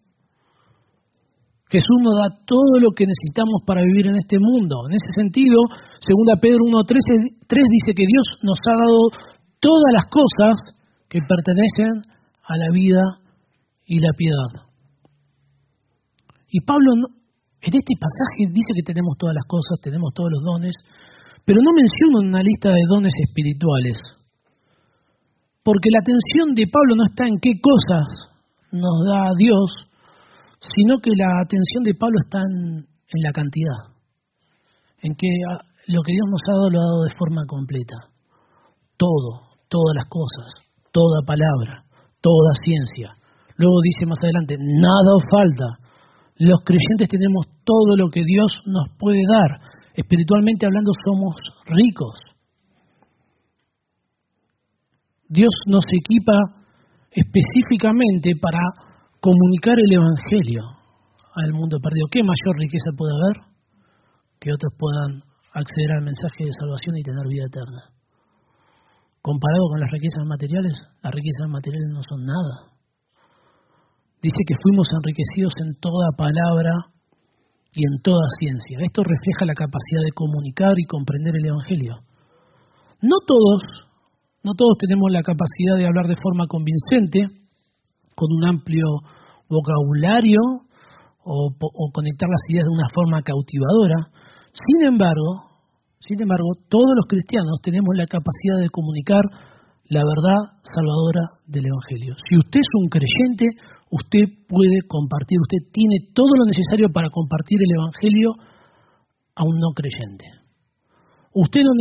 Jesús nos da todo lo que necesitamos para vivir en este mundo. En ese sentido, 2 Pedro 1:3 dice que Dios nos ha dado todas las cosas que pertenecen a la vida y la piedad. Y Pablo en este pasaje dice que tenemos todas las cosas, tenemos todos los dones, pero no menciona una lista de dones espirituales. Porque la atención de Pablo no está en qué cosas nos da Dios, sino que la atención de Pablo está en la cantidad. En que lo que Dios nos ha dado lo ha dado de forma completa. Todo, todas las cosas, toda palabra, toda ciencia. Luego dice más adelante: nada os falta. Los creyentes tenemos todo lo que Dios nos puede dar. Espiritualmente hablando, somos ricos. Dios nos equipa específicamente para comunicar el Evangelio al mundo perdido. ¿Qué mayor riqueza puede haber? Que otros puedan acceder al mensaje de salvación y tener vida eterna. Comparado con las riquezas materiales, las riquezas materiales no son nada. Dice que fuimos enriquecidos en toda palabra y en toda ciencia. Esto refleja la capacidad de comunicar y comprender el Evangelio. No todos tenemos la capacidad de hablar de forma convincente, con un amplio vocabulario o conectar las ideas de una forma cautivadora. Sin embargo, todos los cristianos tenemos la capacidad de comunicar la verdad salvadora del Evangelio. Si usted es un creyente, usted puede compartir, usted tiene todo lo necesario para compartir el Evangelio a un no creyente. Usted no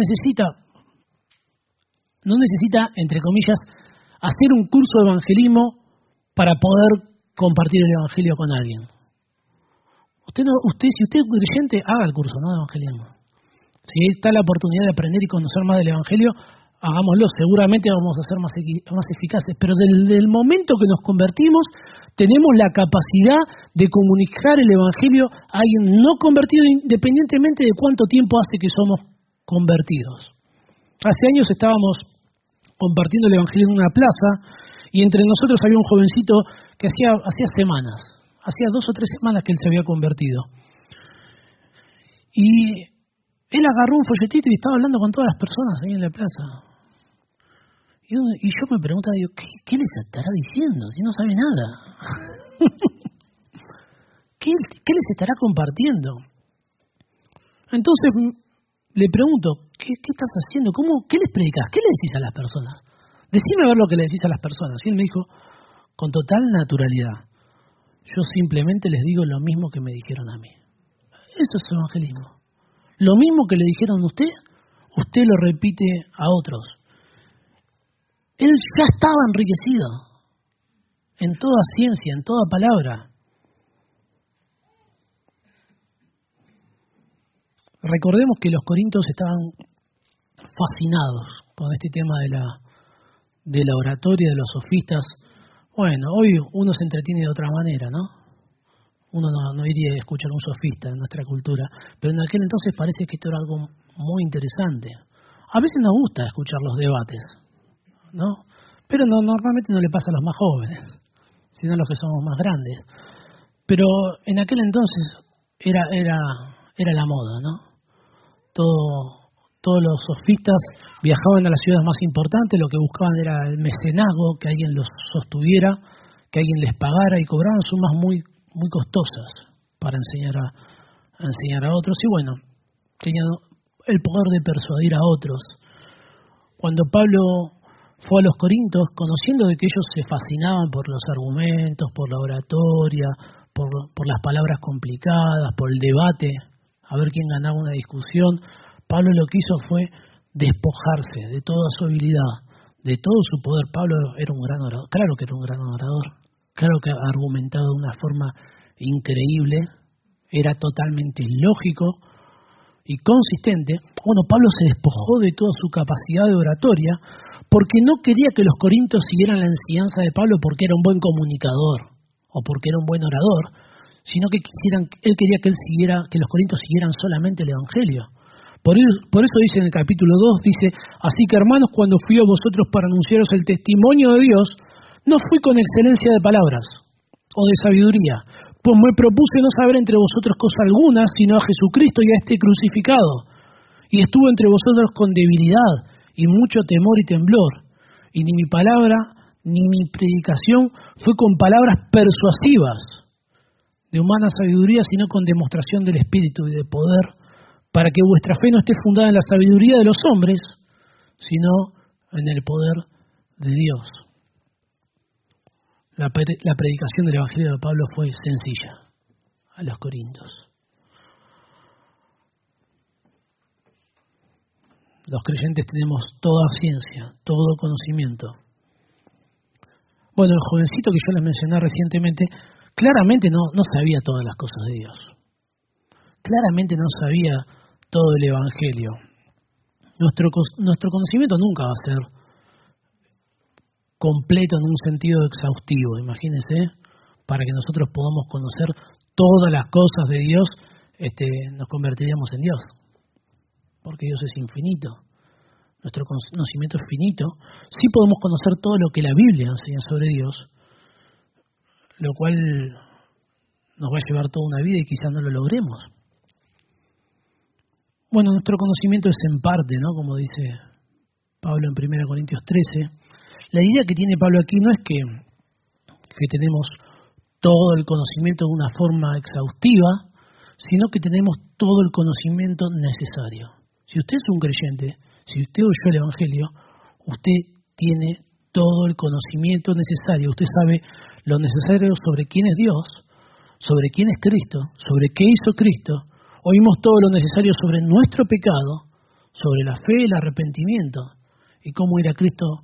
necesita, entre comillas, hacer un curso de evangelismo para poder compartir el Evangelio con alguien. Si usted es creyente, haga el curso, ¿no?, de evangelismo. Si está la oportunidad de aprender y conocer más del Evangelio, hagámoslo. Seguramente vamos a ser más eficaces. Pero desde el momento que nos convertimos, tenemos la capacidad de comunicar el Evangelio a alguien no convertido, independientemente de cuánto tiempo hace que somos convertidos. Hace años estábamos compartiendo el Evangelio en una plaza y entre nosotros había un jovencito que hacía 2 o 3 semanas que él se había convertido. Y él agarró un folletito y estaba hablando con todas las personas ahí en la plaza. Y yo me preguntaba, digo, ¿qué les estará diciendo si no sabe nada? ¿Qué les estará compartiendo? Entonces le pregunto, ¿qué estás haciendo? ¿Qué les predicas? ¿Qué le decís a las personas? Decime a ver lo que le decís a las personas. Y él me dijo, con total naturalidad, yo simplemente les digo lo mismo que me dijeron a mí. Eso es evangelismo. Lo mismo que le dijeron a usted lo repite a otros. Él ya estaba enriquecido en toda ciencia, en toda palabra. Recordemos que los corintios estaban fascinados con este tema de la oratoria, de los sofistas. Bueno, hoy uno se entretiene de otra manera, ¿no? Uno no iría a escuchar a un sofista en nuestra cultura, pero en aquel entonces parece que esto era algo muy interesante. A veces nos gusta escuchar los debates, ¿no? Pero normalmente no le pasa a los más jóvenes, sino a los que somos más grandes. Pero en aquel entonces era la moda, ¿no? Todos los sofistas viajaban a las ciudades más importantes, lo que buscaban era el mecenazgo, que alguien los sostuviera, que alguien les pagara, y cobraban sumas muy, muy costosas para enseñar a otros. Y bueno, tenían el poder de persuadir a otros. Cuando Pablo fue a los Corintios, conociendo de que ellos se fascinaban por los argumentos, por la oratoria, por las palabras complicadas, por el debate, a ver quién ganaba una discusión, Pablo lo que hizo fue despojarse de toda su habilidad, de todo su poder. Pablo era un gran orador, claro que era un gran orador, claro que ha argumentado de una forma increíble, era totalmente lógico y consistente. Bueno, Pablo se despojó de toda su capacidad de oratoria porque no quería que los corintios siguieran la enseñanza de Pablo porque era un buen comunicador o porque era un buen orador, sino que él quería que los corintios siguieran solamente el Evangelio. Por eso dice en el capítulo 2, dice, así que hermanos, cuando fui a vosotros para anunciaros el testimonio de Dios, no fui con excelencia de palabras o de sabiduría, pues me propuse no saber entre vosotros cosa alguna, sino a Jesucristo y a este crucificado. Y estuve entre vosotros con debilidad y mucho temor y temblor. Y ni mi palabra ni mi predicación fue con palabras persuasivas de humana sabiduría, sino con demostración del Espíritu y de poder, para que vuestra fe no esté fundada en la sabiduría de los hombres, sino en el poder de Dios. La predicación del Evangelio de Pablo fue sencilla a los corintios. Los creyentes tenemos toda ciencia, todo conocimiento. Bueno, el jovencito que yo les mencioné recientemente, claramente no sabía todas las cosas de Dios. Claramente no sabía todo el Evangelio. Nuestro conocimiento nunca va a ser completo en un sentido exhaustivo, imagínense, para que nosotros podamos conocer todas las cosas de Dios, nos convertiríamos en Dios, porque Dios es infinito. Nuestro conocimiento es finito. Sí podemos conocer todo lo que la Biblia enseña sobre Dios, lo cual nos va a llevar toda una vida y quizás no lo logremos. Bueno, nuestro conocimiento es en parte, ¿no? Como dice Pablo en 1 Corintios 13. La idea que tiene Pablo aquí no es que tenemos todo el conocimiento de una forma exhaustiva, sino que tenemos todo el conocimiento necesario. Si usted es un creyente, si usted oyó el Evangelio, usted tiene todo el conocimiento necesario. Usted sabe lo necesario sobre quién es Dios, sobre quién es Cristo, sobre qué hizo Cristo. Oímos todo lo necesario sobre nuestro pecado, sobre la fe, el arrepentimiento y cómo ir a Cristo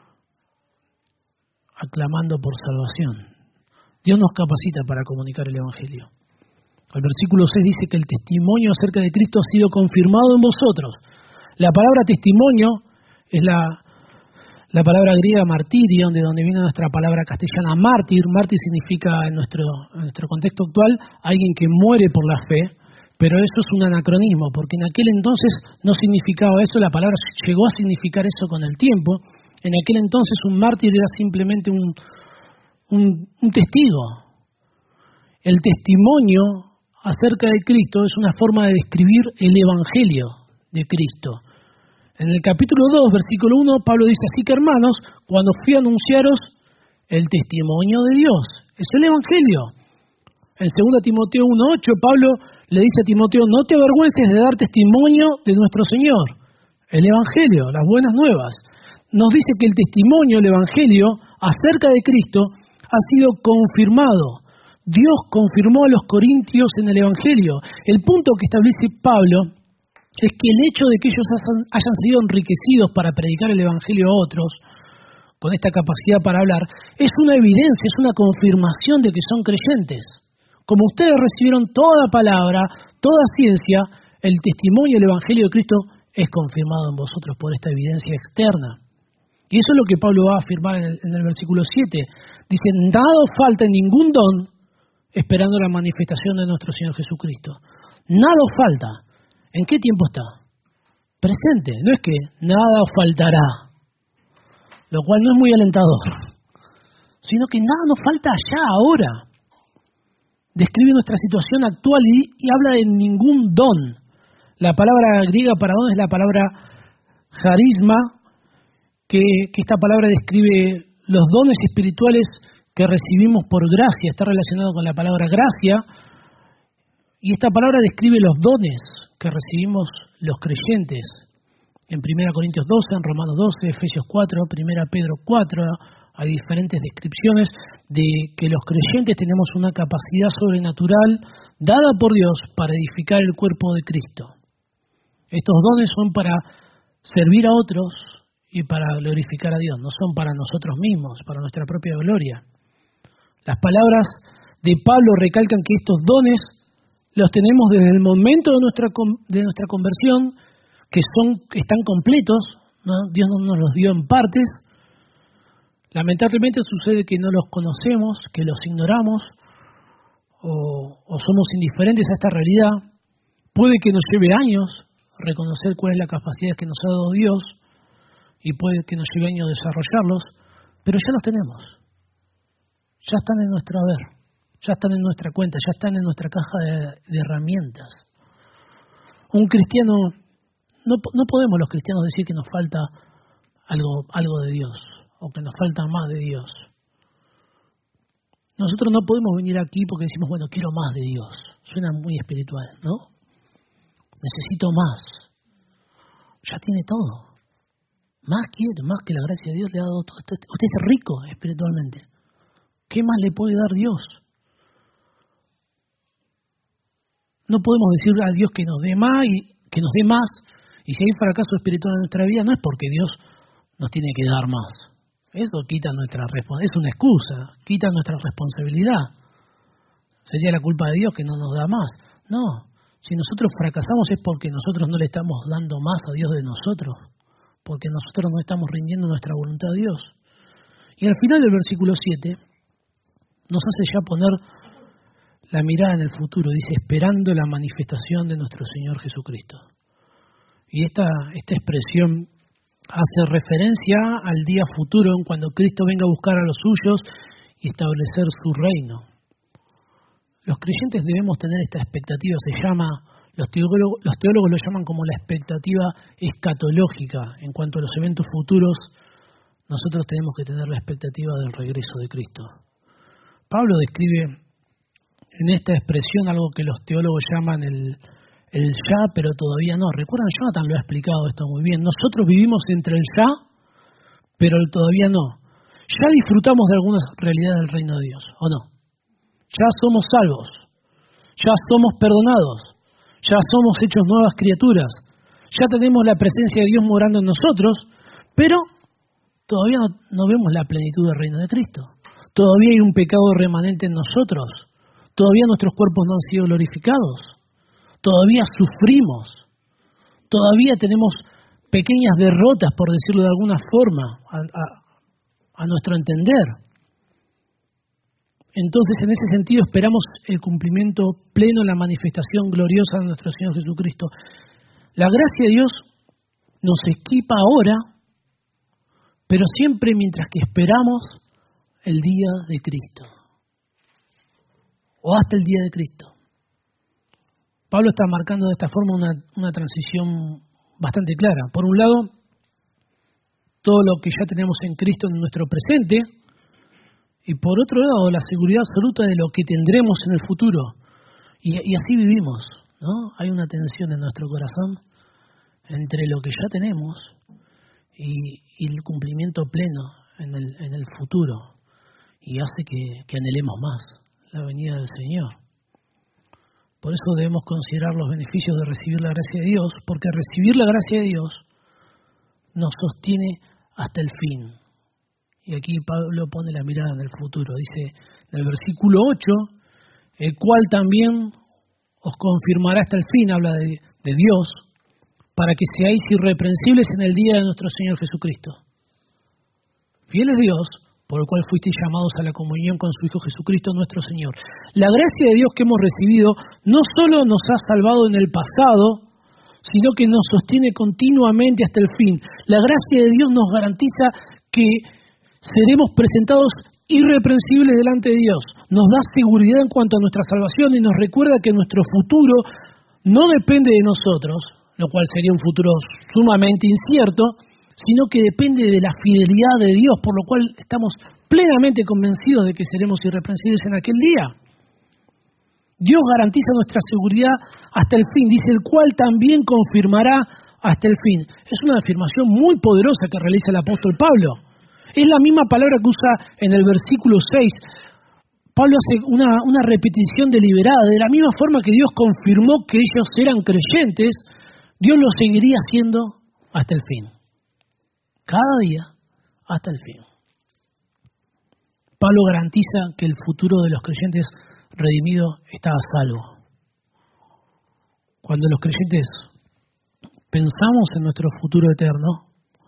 aclamando por salvación. Dios nos capacita para comunicar el Evangelio. El versículo 6 dice que el testimonio acerca de Cristo ha sido confirmado en vosotros. La palabra testimonio es la palabra griega martirion, de donde viene nuestra palabra castellana mártir. Mártir significa en nuestro contexto actual alguien que muere por la fe, pero eso es un anacronismo, porque en aquel entonces no significaba eso, la palabra llegó a significar eso con el tiempo. En aquel entonces un mártir era simplemente un testigo. El testimonio acerca de Cristo es una forma de describir el Evangelio de Cristo. En el capítulo 2, versículo 1, Pablo dice, así que hermanos, cuando fui a anunciaros el testimonio de Dios, es el Evangelio. En 2 Timoteo 1:8, Pablo le dice a Timoteo, no te avergüences de dar testimonio de nuestro Señor, el Evangelio, las buenas nuevas. Nos dice que el testimonio, el Evangelio, acerca de Cristo, ha sido confirmado. Dios confirmó a los corintios en el Evangelio. El punto que establece Pablo es que el hecho de que ellos hayan sido enriquecidos para predicar el Evangelio a otros, con esta capacidad para hablar, es una evidencia, es una confirmación de que son creyentes. Como ustedes recibieron toda palabra, toda ciencia, el testimonio del Evangelio de Cristo es confirmado en vosotros por esta evidencia externa. Y eso es lo que Pablo va a afirmar en el versículo 7. Dice, nada os falta en ningún don, esperando la manifestación de nuestro Señor Jesucristo. Nada os falta. ¿En qué tiempo está? Presente. No es que nada os faltará, lo cual no es muy alentador, sino que nada nos falta allá, ahora. Describe nuestra situación actual y habla de ningún don. La palabra griega para don es la palabra charisma, que esta palabra describe los dones espirituales que recibimos por gracia, está relacionado con la palabra gracia, y esta palabra describe los dones que recibimos los creyentes. En 1 Corintios 12, en Romanos 12, Efesios 4, 1 Pedro 4, hay diferentes descripciones de que los creyentes tenemos una capacidad sobrenatural dada por Dios para edificar el cuerpo de Cristo. Estos dones son para servir a otros y para glorificar a Dios, no son para nosotros mismos, para nuestra propia gloria. Las palabras de Pablo recalcan que estos dones los tenemos desde el momento de nuestra conversión, que están completos, ¿no? Dios no nos los dio en partes. Lamentablemente sucede que no los conocemos, que los ignoramos o somos indiferentes a esta realidad. Puede que nos lleve años reconocer cuál es la capacidad que nos ha dado Dios y puede que nos lleve años desarrollarlos, pero ya los tenemos. Ya están en nuestro haber, ya están en nuestra cuenta, ya están en nuestra caja de herramientas. Un cristiano, no podemos los cristianos decir que nos falta algo de Dios o que nos falta más de Dios. Nosotros no podemos venir aquí porque decimos, bueno, quiero más de Dios. Suena muy espiritual, ¿no? Necesito más. Ya tiene todo. Más quiere, más que la gracia de Dios le ha dado todo. Usted es rico espiritualmente. ¿Qué más le puede dar Dios? No podemos decir a Dios que nos dé más y si hay fracaso espiritual en nuestra vida no es porque Dios nos tiene que dar más. Eso quita nuestra responsabilidad, es una excusa, quita nuestra responsabilidad. Sería la culpa de Dios que no nos da más. No, si nosotros fracasamos es porque nosotros no le estamos dando más a Dios de nosotros, porque nosotros no estamos rindiendo nuestra voluntad a Dios. Y al final del versículo 7 nos hace ya poner la mirada en el futuro, dice, esperando la manifestación de nuestro Señor Jesucristo. Y esta expresión hace referencia al día futuro, en cuando Cristo venga a buscar a los suyos y establecer su reino. Los creyentes debemos tener esta expectativa, los teólogos lo llaman como la expectativa escatológica. En cuanto a los eventos futuros, nosotros tenemos que tener la expectativa del regreso de Cristo. Pablo describe en esta expresión algo que los teólogos llaman el ya, pero todavía no. Recuerdan, Jonathan lo ha explicado esto muy bien. Nosotros vivimos entre el ya, pero el todavía no. Ya disfrutamos de algunas realidades del reino de Dios, ¿o no? Ya somos salvos, ya somos perdonados, ya somos hechos nuevas criaturas, ya tenemos la presencia de Dios morando en nosotros, pero todavía no vemos la plenitud del reino de Cristo. Todavía hay un pecado remanente en nosotros. Todavía nuestros cuerpos no han sido glorificados. Todavía sufrimos. Todavía tenemos pequeñas derrotas, por decirlo de alguna forma, a nuestro entender. Entonces, en ese sentido, esperamos el cumplimiento pleno en la manifestación gloriosa de nuestro Señor Jesucristo. La gracia de Dios nos equipa ahora, pero siempre mientras que esperamos el día de Cristo. O hasta el día de Cristo. Pablo está marcando de esta forma una transición bastante clara. Por un lado, todo lo que ya tenemos en Cristo en nuestro presente, y por otro lado, la seguridad absoluta de lo que tendremos en el futuro. Y así vivimos, ¿no? Hay una tensión en nuestro corazón entre lo que ya tenemos y el cumplimiento pleno en el futuro. Y hace que anhelemos más la venida del Señor. Por eso debemos considerar los beneficios de recibir la gracia de Dios, porque recibir la gracia de Dios nos sostiene hasta el fin. Y aquí Pablo pone la mirada en el futuro. Dice en el versículo 8, el cual también os confirmará hasta el fin, habla de Dios, para que seáis irreprensibles en el día de nuestro Señor Jesucristo. Fiel es Dios, por el cual fuisteis llamados a la comunión con su Hijo Jesucristo nuestro Señor. La gracia de Dios que hemos recibido no solo nos ha salvado en el pasado, sino que nos sostiene continuamente hasta el fin. La gracia de Dios nos garantiza que seremos presentados irreprensibles delante de Dios. Nos da seguridad en cuanto a nuestra salvación y nos recuerda que nuestro futuro no depende de nosotros, lo cual sería un futuro sumamente incierto, sino que depende de la fidelidad de Dios, por lo cual estamos plenamente convencidos de que seremos irreprensibles en aquel día. Dios garantiza nuestra seguridad hasta el fin, dice el cual también confirmará hasta el fin. Es una afirmación muy poderosa que realiza el apóstol Pablo. Es la misma palabra que usa en el versículo 6. Pablo hace una repetición deliberada. De la misma forma que Dios confirmó que ellos eran creyentes, Dios lo seguiría haciendo hasta el fin. Cada día hasta el fin. Pablo garantiza que el futuro de los creyentes redimidos está a salvo. Cuando los creyentes pensamos en nuestro futuro eterno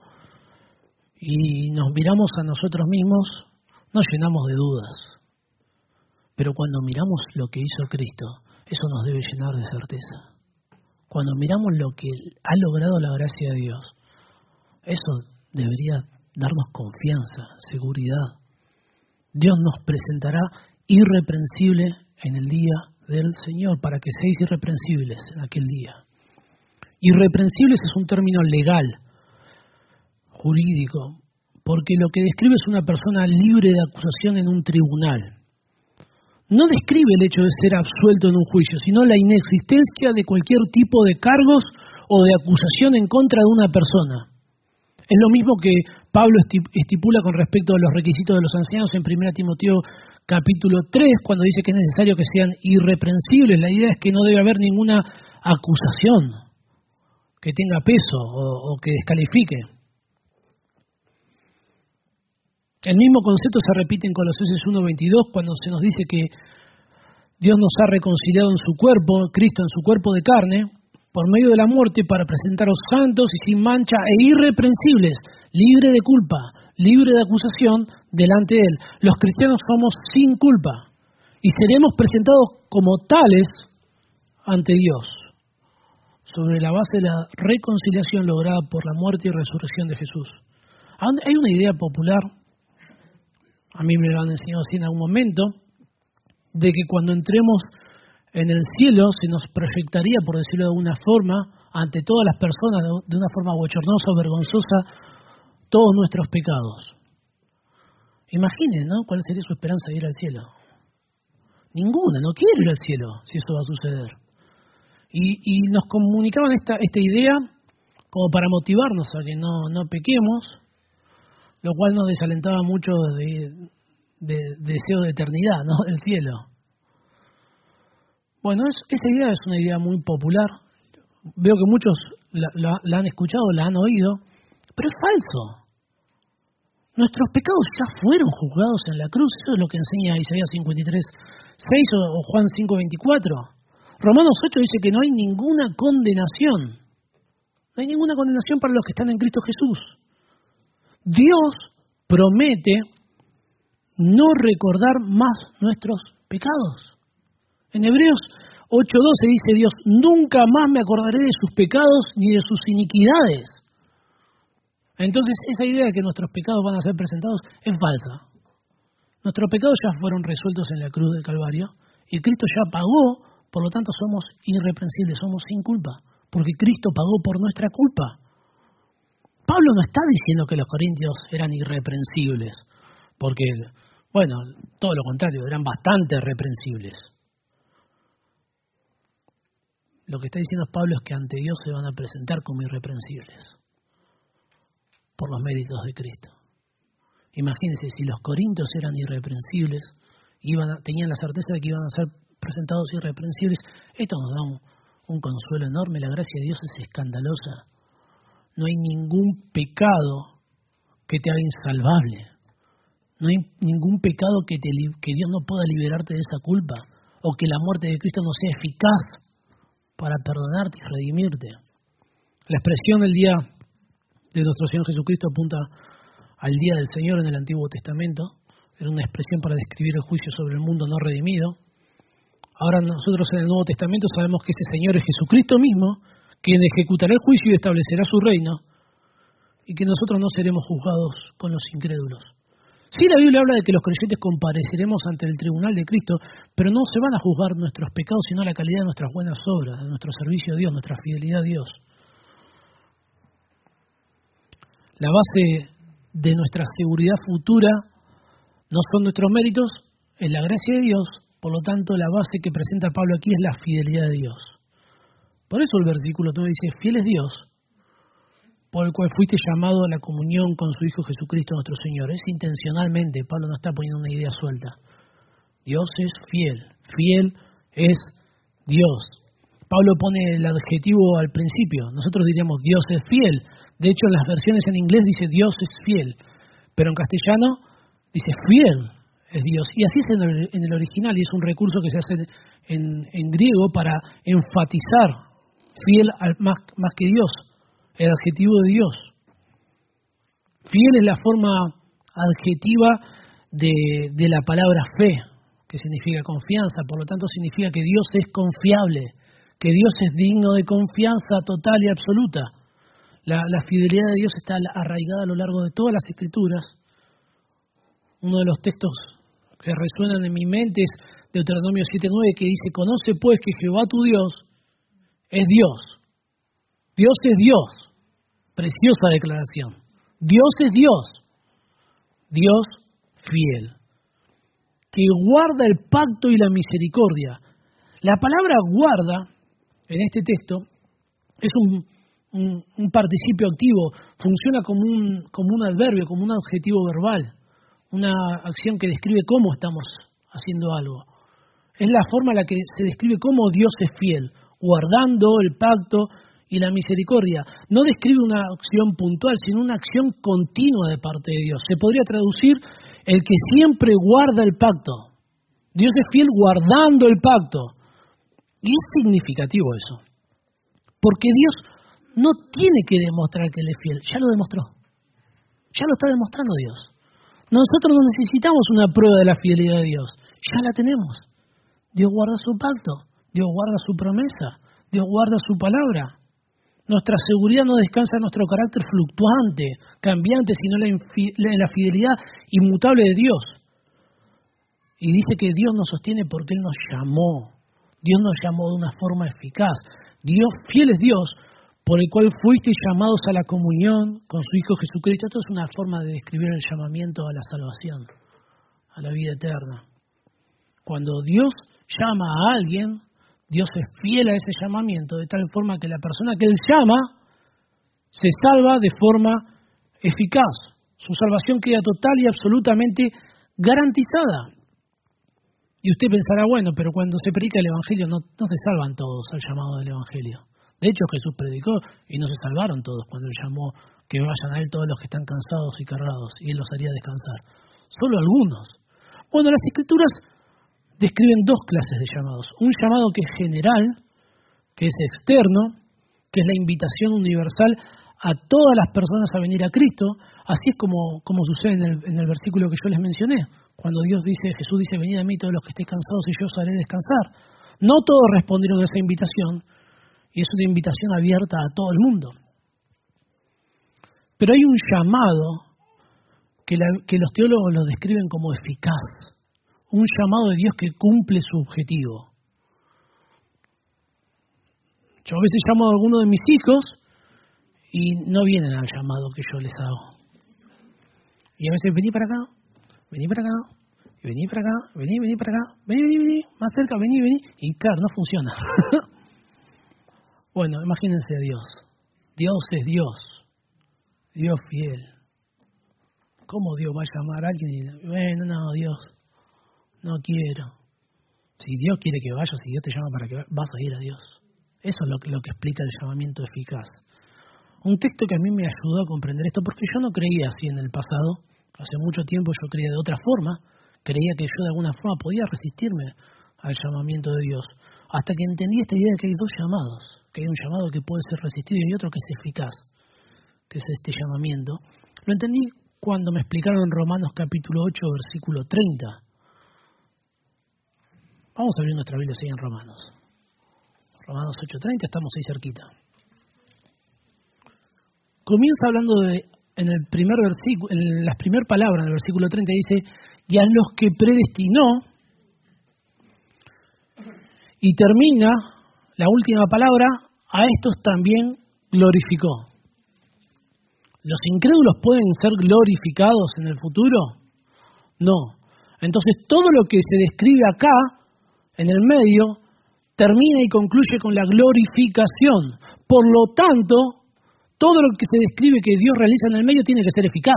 y nos miramos a nosotros mismos, nos llenamos de dudas. Pero cuando miramos lo que hizo Cristo, eso nos debe llenar de certeza. Cuando miramos lo que ha logrado la gracia de Dios, eso debería darnos confianza, seguridad. Dios nos presentará irreprensible en el día del Señor, para que seáis irreprensibles en aquel día. Irreprensibles es un término legal, jurídico, porque lo que describe es una persona libre de acusación en un tribunal. No describe el hecho de ser absuelto en un juicio, sino la inexistencia de cualquier tipo de cargos o de acusación en contra de una persona. Es lo mismo que Pablo estipula con respecto a los requisitos de los ancianos en 1 Timoteo capítulo 3, cuando dice que es necesario que sean irreprensibles. La idea es que no debe haber ninguna acusación que tenga peso o que descalifique. El mismo concepto se repite en Colosenses 1:22, cuando se nos dice que Dios nos ha reconciliado en su cuerpo, Cristo en su cuerpo de carne, por medio de la muerte, para presentaros santos y sin mancha e irreprensibles, libre de culpa, libre de acusación delante de Él. Los cristianos somos sin culpa y seremos presentados como tales ante Dios, sobre la base de la reconciliación lograda por la muerte y resurrección de Jesús. Hay una idea popular, a mí me lo han enseñado así en algún momento, de que cuando entremos en el cielo se nos proyectaría, por decirlo de alguna forma, ante todas las personas, de una forma bochornosa o vergonzosa, todos nuestros pecados. Imaginen, ¿no?, cuál sería su esperanza de ir al cielo. Ninguna, no quiero ir al cielo si eso va a suceder. Y nos comunicaban esta idea como para motivarnos a que no pequemos, lo cual nos desalentaba mucho de deseo de eternidad, ¿no? Del cielo. Bueno, esa idea es una idea muy popular. Veo que muchos la han escuchado, la han oído, pero es falso. Nuestros pecados ya fueron juzgados en la cruz. Eso es lo que enseña Isaías 53:6 o Juan 5:24. Romanos 8 dice que no hay ninguna condenación. No hay ninguna condenación para los que están en Cristo Jesús. Dios promete no recordar más nuestros pecados. En Hebreos 8:12 dice Dios, nunca más me acordaré de sus pecados ni de sus iniquidades. Entonces, esa idea de que nuestros pecados van a ser presentados es falsa. Nuestros pecados ya fueron resueltos en la cruz del Calvario y Cristo ya pagó, por lo tanto somos irreprensibles, somos sin culpa, porque Cristo pagó por nuestra culpa. Pablo no está diciendo que los corintios eran irreprensibles, porque, bueno, todo lo contrario, eran bastante reprensibles. Lo que está diciendo Pablo es que ante Dios se van a presentar como irreprensibles por los méritos de Cristo. Imagínense, si los corintios eran irreprensibles, tenían la certeza de que iban a ser presentados irreprensibles, esto nos da un consuelo enorme. La gracia de Dios es escandalosa. No hay ningún pecado que te haga insalvable. No hay ningún pecado que Dios no pueda liberarte de esa culpa, o que la muerte de Cristo no sea eficaz para perdonarte y redimirte. La expresión del día de nuestro Señor Jesucristo apunta al día del Señor en el Antiguo Testamento. Era una expresión para describir el juicio sobre el mundo no redimido. Ahora nosotros en el Nuevo Testamento sabemos que ese Señor es Jesucristo mismo, quien ejecutará el juicio y establecerá su reino, y que nosotros no seremos juzgados con los incrédulos. Sí, la Biblia habla de que los creyentes compareceremos ante el tribunal de Cristo, pero no se van a juzgar nuestros pecados, sino la calidad de nuestras buenas obras, de nuestro servicio a Dios, nuestra fidelidad a Dios. La base de nuestra seguridad futura no son nuestros méritos, es la gracia de Dios. Por lo tanto, la base que presenta Pablo aquí es la fidelidad de Dios. Por eso el versículo 9 dice, fiel es Dios, por el cual fuiste llamado a la comunión con su Hijo Jesucristo nuestro Señor. Es intencionalmente, Pablo no está poniendo una idea suelta. Dios es fiel es Dios. Pablo pone el adjetivo al principio, nosotros diríamos Dios es fiel. De hecho, en las versiones en inglés dice Dios es fiel, pero en castellano dice fiel es Dios. Y así es en el original, y es un recurso que se hace en griego para enfatizar fiel más que Dios, el adjetivo de Dios. Fiel es la forma adjetiva de la palabra fe, que significa confianza, por lo tanto significa que Dios es confiable, que Dios es digno de confianza total y absoluta. La fidelidad de Dios está arraigada a lo largo de todas las Escrituras. Uno de los textos que resuenan en mi mente es Deuteronomio 7:9, que dice, conoce pues que Jehová tu Dios es Dios. Dios es Dios. Preciosa declaración. Dios es Dios. Dios fiel. Que guarda el pacto y la misericordia. La palabra guarda, en este texto, es un participio activo. Funciona como un adverbio, como un adjetivo verbal. Una acción que describe cómo estamos haciendo algo. Es la forma en la que se describe cómo Dios es fiel, guardando el pacto y la misericordia. No describe una acción puntual, sino una acción continua de parte de Dios. Se podría traducir el que siempre guarda el pacto. Dios es fiel guardando el pacto. Y es significativo eso. Porque Dios no tiene que demostrar que Él es fiel. Ya lo demostró. Ya lo está demostrando Dios. Nosotros no necesitamos una prueba de la fidelidad de Dios. Ya la tenemos. Dios guarda su pacto. Dios guarda su promesa. Dios guarda su palabra. Nuestra seguridad no descansa en nuestro carácter fluctuante, cambiante, sino en la fidelidad inmutable de Dios. Y dice que Dios nos sostiene porque Él nos llamó. Dios nos llamó de una forma eficaz. Dios, fiel es Dios, por el cual fuisteis llamados a la comunión con su Hijo Jesucristo. Esto es una forma de describir el llamamiento a la salvación, a la vida eterna. Cuando Dios llama a alguien, Dios es fiel a ese llamamiento, de tal forma que la persona que Él llama se salva de forma eficaz. Su salvación queda total y absolutamente garantizada. Y usted pensará, bueno, pero cuando se predica el Evangelio no se salvan todos al llamado del Evangelio. De hecho, Jesús predicó y no se salvaron todos cuando Él llamó que vayan a Él todos los que están cansados y cargados, y Él los haría descansar. Solo algunos. Bueno, las Escrituras describen dos clases de llamados. Un llamado que es general, que es externo, que es la invitación universal a todas las personas a venir a Cristo. Así es como sucede en el versículo que yo les mencioné. Cuando Jesús dice, venid a mí todos los que estéis cansados y yo os haré descansar. No todos respondieron a esa invitación, y es una invitación abierta a todo el mundo. Pero hay un llamado que los teólogos lo describen como eficaz. Un llamado de Dios que cumple su objetivo. Yo a veces llamo a alguno de mis hijos y no vienen al llamado que yo les hago. Y a veces vení para acá, y vení para acá, vení para acá, vení, más cerca, vení. Y claro, no funciona. Bueno, imagínense a Dios. Dios es Dios. Dios fiel. ¿Cómo Dios va a llamar a alguien y bueno, no, Dios, no quiero? Si Dios quiere que vayas, si Dios te llama para que vas a ir a Dios. Eso es lo que explica el llamamiento eficaz. Un texto que a mí me ayudó a comprender esto, porque yo no creía así en el pasado. Hace mucho tiempo yo creía de otra forma. Creía que yo de alguna forma podía resistirme al llamamiento de Dios. Hasta que entendí esta idea de que hay dos llamados. Que hay un llamado que puede ser resistido y otro que es eficaz, que es este llamamiento. Lo entendí cuando me explicaron en Romanos capítulo 8, versículo 30. Vamos a abrir nuestra Biblia así en Romanos. Romanos 8:30, estamos ahí cerquita. Comienza hablando en el primer versículo, en las primeras palabras del versículo 30 dice, y a los que predestinó, y termina la última palabra, a estos también glorificó. ¿Los incrédulos pueden ser glorificados en el futuro? No. Entonces todo lo que se describe acá, en el medio, termina y concluye con la glorificación. Por lo tanto, todo lo que se describe que Dios realiza en el medio tiene que ser eficaz.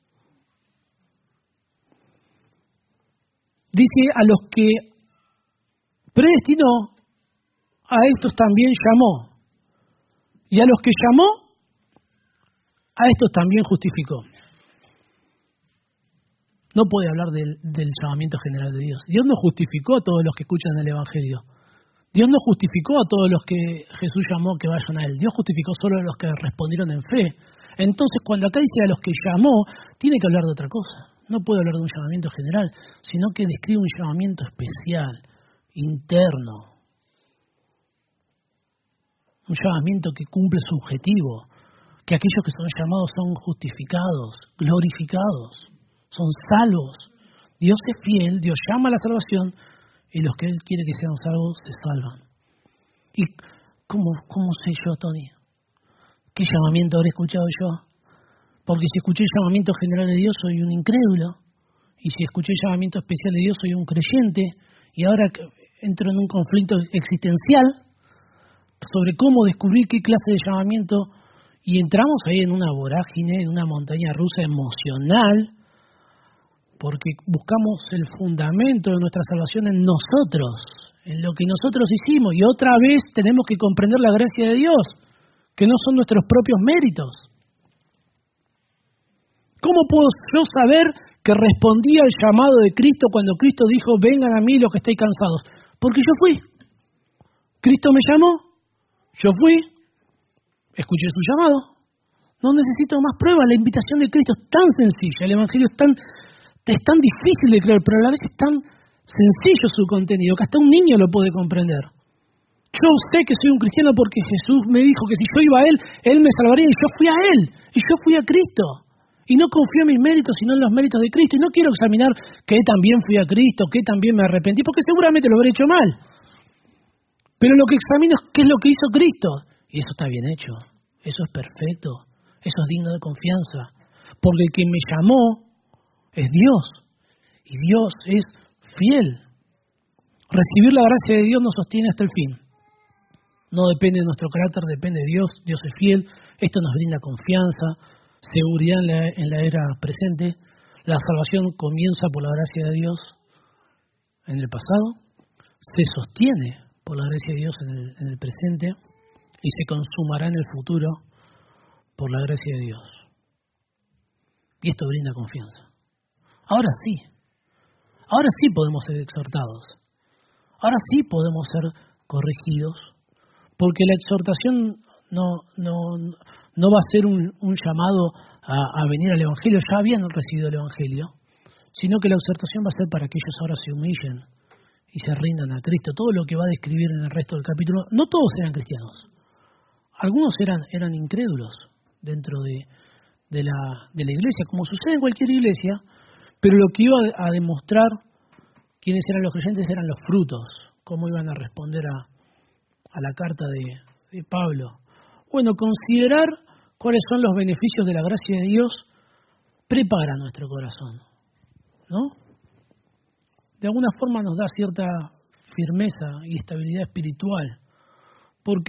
Dice, a los que predestinó, a estos también llamó. Y a los que llamó, a estos también justificó. No puede hablar del llamamiento general de Dios. Dios no justificó a todos los que escuchan el Evangelio. Dios no justificó a todos los que Jesús llamó que vayan a Él. Dios justificó solo a los que respondieron en fe. Entonces, cuando acá dice a los que llamó, tiene que hablar de otra cosa. No puede hablar de un llamamiento general, sino que describe un llamamiento especial, interno. Un llamamiento que cumple su objetivo. Que aquellos que son llamados son justificados, glorificados, son salvos. Dios es fiel, Dios llama a la salvación, y los que Él quiere que sean salvos se salvan. ¿Y cómo sé yo, Tony? ¿Qué llamamiento habré escuchado yo? Porque si escuché el llamamiento general de Dios, soy un incrédulo. Y si escuché el llamamiento especial de Dios, soy un creyente. Y ahora entro en un conflicto existencial sobre cómo descubrir qué clase de llamamiento. Y entramos ahí en una vorágine, en una montaña rusa emocional, porque buscamos el fundamento de nuestra salvación en nosotros, en lo que nosotros hicimos. Y otra vez tenemos que comprender la gracia de Dios, que no son nuestros propios méritos. ¿Cómo puedo yo saber que respondí al llamado de Cristo cuando Cristo dijo, vengan a mí los que estéis cansados? Porque yo fui. Cristo me llamó, yo fui, escuché su llamado. No necesito más pruebas. La invitación de Cristo es tan sencilla, el Evangelio es tan difícil de creer, pero a la vez es tan sencillo su contenido, que hasta un niño lo puede comprender. Yo sé que soy un cristiano porque Jesús me dijo que si yo iba a Él me salvaría, y yo fui a Él, y yo fui a Cristo. Y no confío en mis méritos, sino en los méritos de Cristo. Y no quiero examinar que también fui a Cristo, que también me arrepentí, porque seguramente lo habré hecho mal. Pero lo que examino es qué es lo que hizo Cristo. Y eso está bien hecho, eso es perfecto, eso es digno de confianza. Porque el que me llamó es Dios, y Dios es fiel. Recibir la gracia de Dios nos sostiene hasta el fin. No depende de nuestro carácter, depende de Dios. Dios es fiel. Esto nos brinda confianza, seguridad en la era presente. La salvación comienza por la gracia de Dios en el pasado, se sostiene por la gracia de Dios en el presente y se consumará en el futuro por la gracia de Dios. Y esto brinda confianza. Ahora sí podemos ser exhortados. Ahora sí podemos ser corregidos, porque la exhortación no va a ser un llamado a venir al Evangelio, ya habían recibido el Evangelio, sino que la exhortación va a ser para que ellos ahora se humillen y se rindan a Cristo. Todo lo que va a describir en el resto del capítulo, no todos eran cristianos, algunos eran incrédulos dentro de la iglesia, como sucede en cualquier iglesia, pero lo que iba a demostrar quiénes eran los creyentes eran los frutos, cómo iban a responder a la carta de Pablo. Bueno, considerar cuáles son los beneficios de la gracia de Dios prepara nuestro corazón, ¿no? De alguna forma nos da cierta firmeza y estabilidad espiritual, porque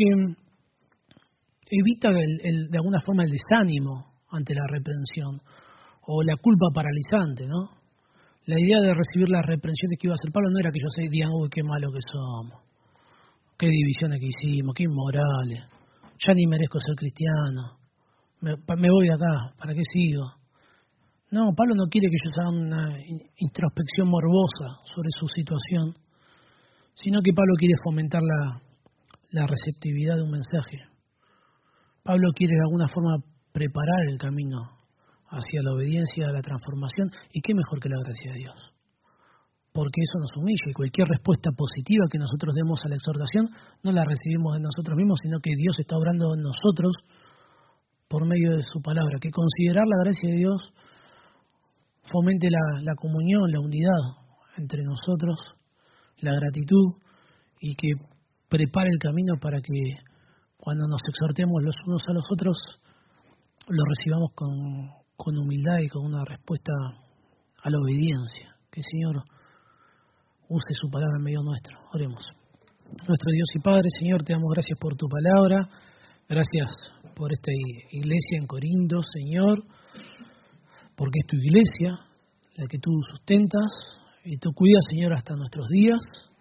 evita de alguna forma el desánimo ante la reprensión o la culpa paralizante, ¿no? La idea de recibir las reprensiones que iba a hacer Pablo no era que ellos digan, uy, qué malo que somos, qué divisiones que hicimos, qué inmorales, ya ni merezco ser cristiano, me voy de acá, ¿para qué sigo? No, Pablo no quiere que ellos hagan una introspección morbosa sobre su situación, sino que Pablo quiere fomentar la receptividad de un mensaje. Pablo quiere de alguna forma preparar el camino hacia la obediencia, a la transformación, y qué mejor que la gracia de Dios. Porque eso nos humilla y cualquier respuesta positiva que nosotros demos a la exhortación no la recibimos de nosotros mismos, sino que Dios está obrando en nosotros por medio de su palabra. Que considerar la gracia de Dios fomente la comunión, la unidad entre nosotros, la gratitud, y que prepare el camino para que cuando nos exhortemos los unos a los otros, lo recibamos con humildad y con una respuesta a la obediencia. Que el Señor use su palabra en medio nuestro. Oremos. Nuestro Dios y Padre, Señor, te damos gracias por tu palabra. Gracias por esta iglesia en Corinto, Señor, porque es tu iglesia la que tú sustentas y tú cuidas, Señor, hasta nuestros días.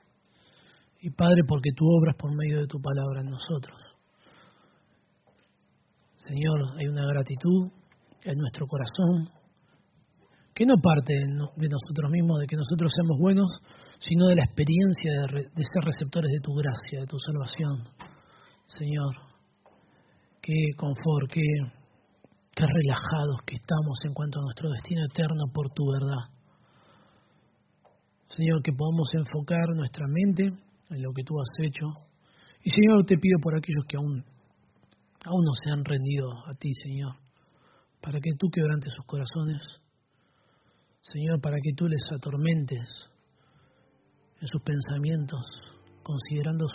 Y Padre, porque tú obras por medio de tu palabra en nosotros. Señor, hay una gratitud en nuestro corazón que no parte de nosotros mismos, de que nosotros seamos buenos, sino de la experiencia de ser receptores de tu gracia, de tu salvación. Señor, qué confort, qué relajados que estamos en cuanto a nuestro destino eterno por tu verdad. Señor, que podamos enfocar nuestra mente en lo que tú has hecho. Y Señor, te pido por aquellos que aún no se han rendido a ti, Señor, para que tú quebrantes sus corazones. Señor, para que tú les atormentes en sus pensamientos, considerando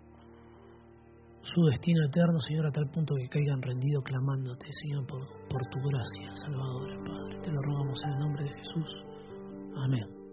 su destino eterno, Señor, a tal punto que caigan rendidos clamándote, Señor, por tu gracia salvadora, Padre. Te lo rogamos en el nombre de Jesús. Amén.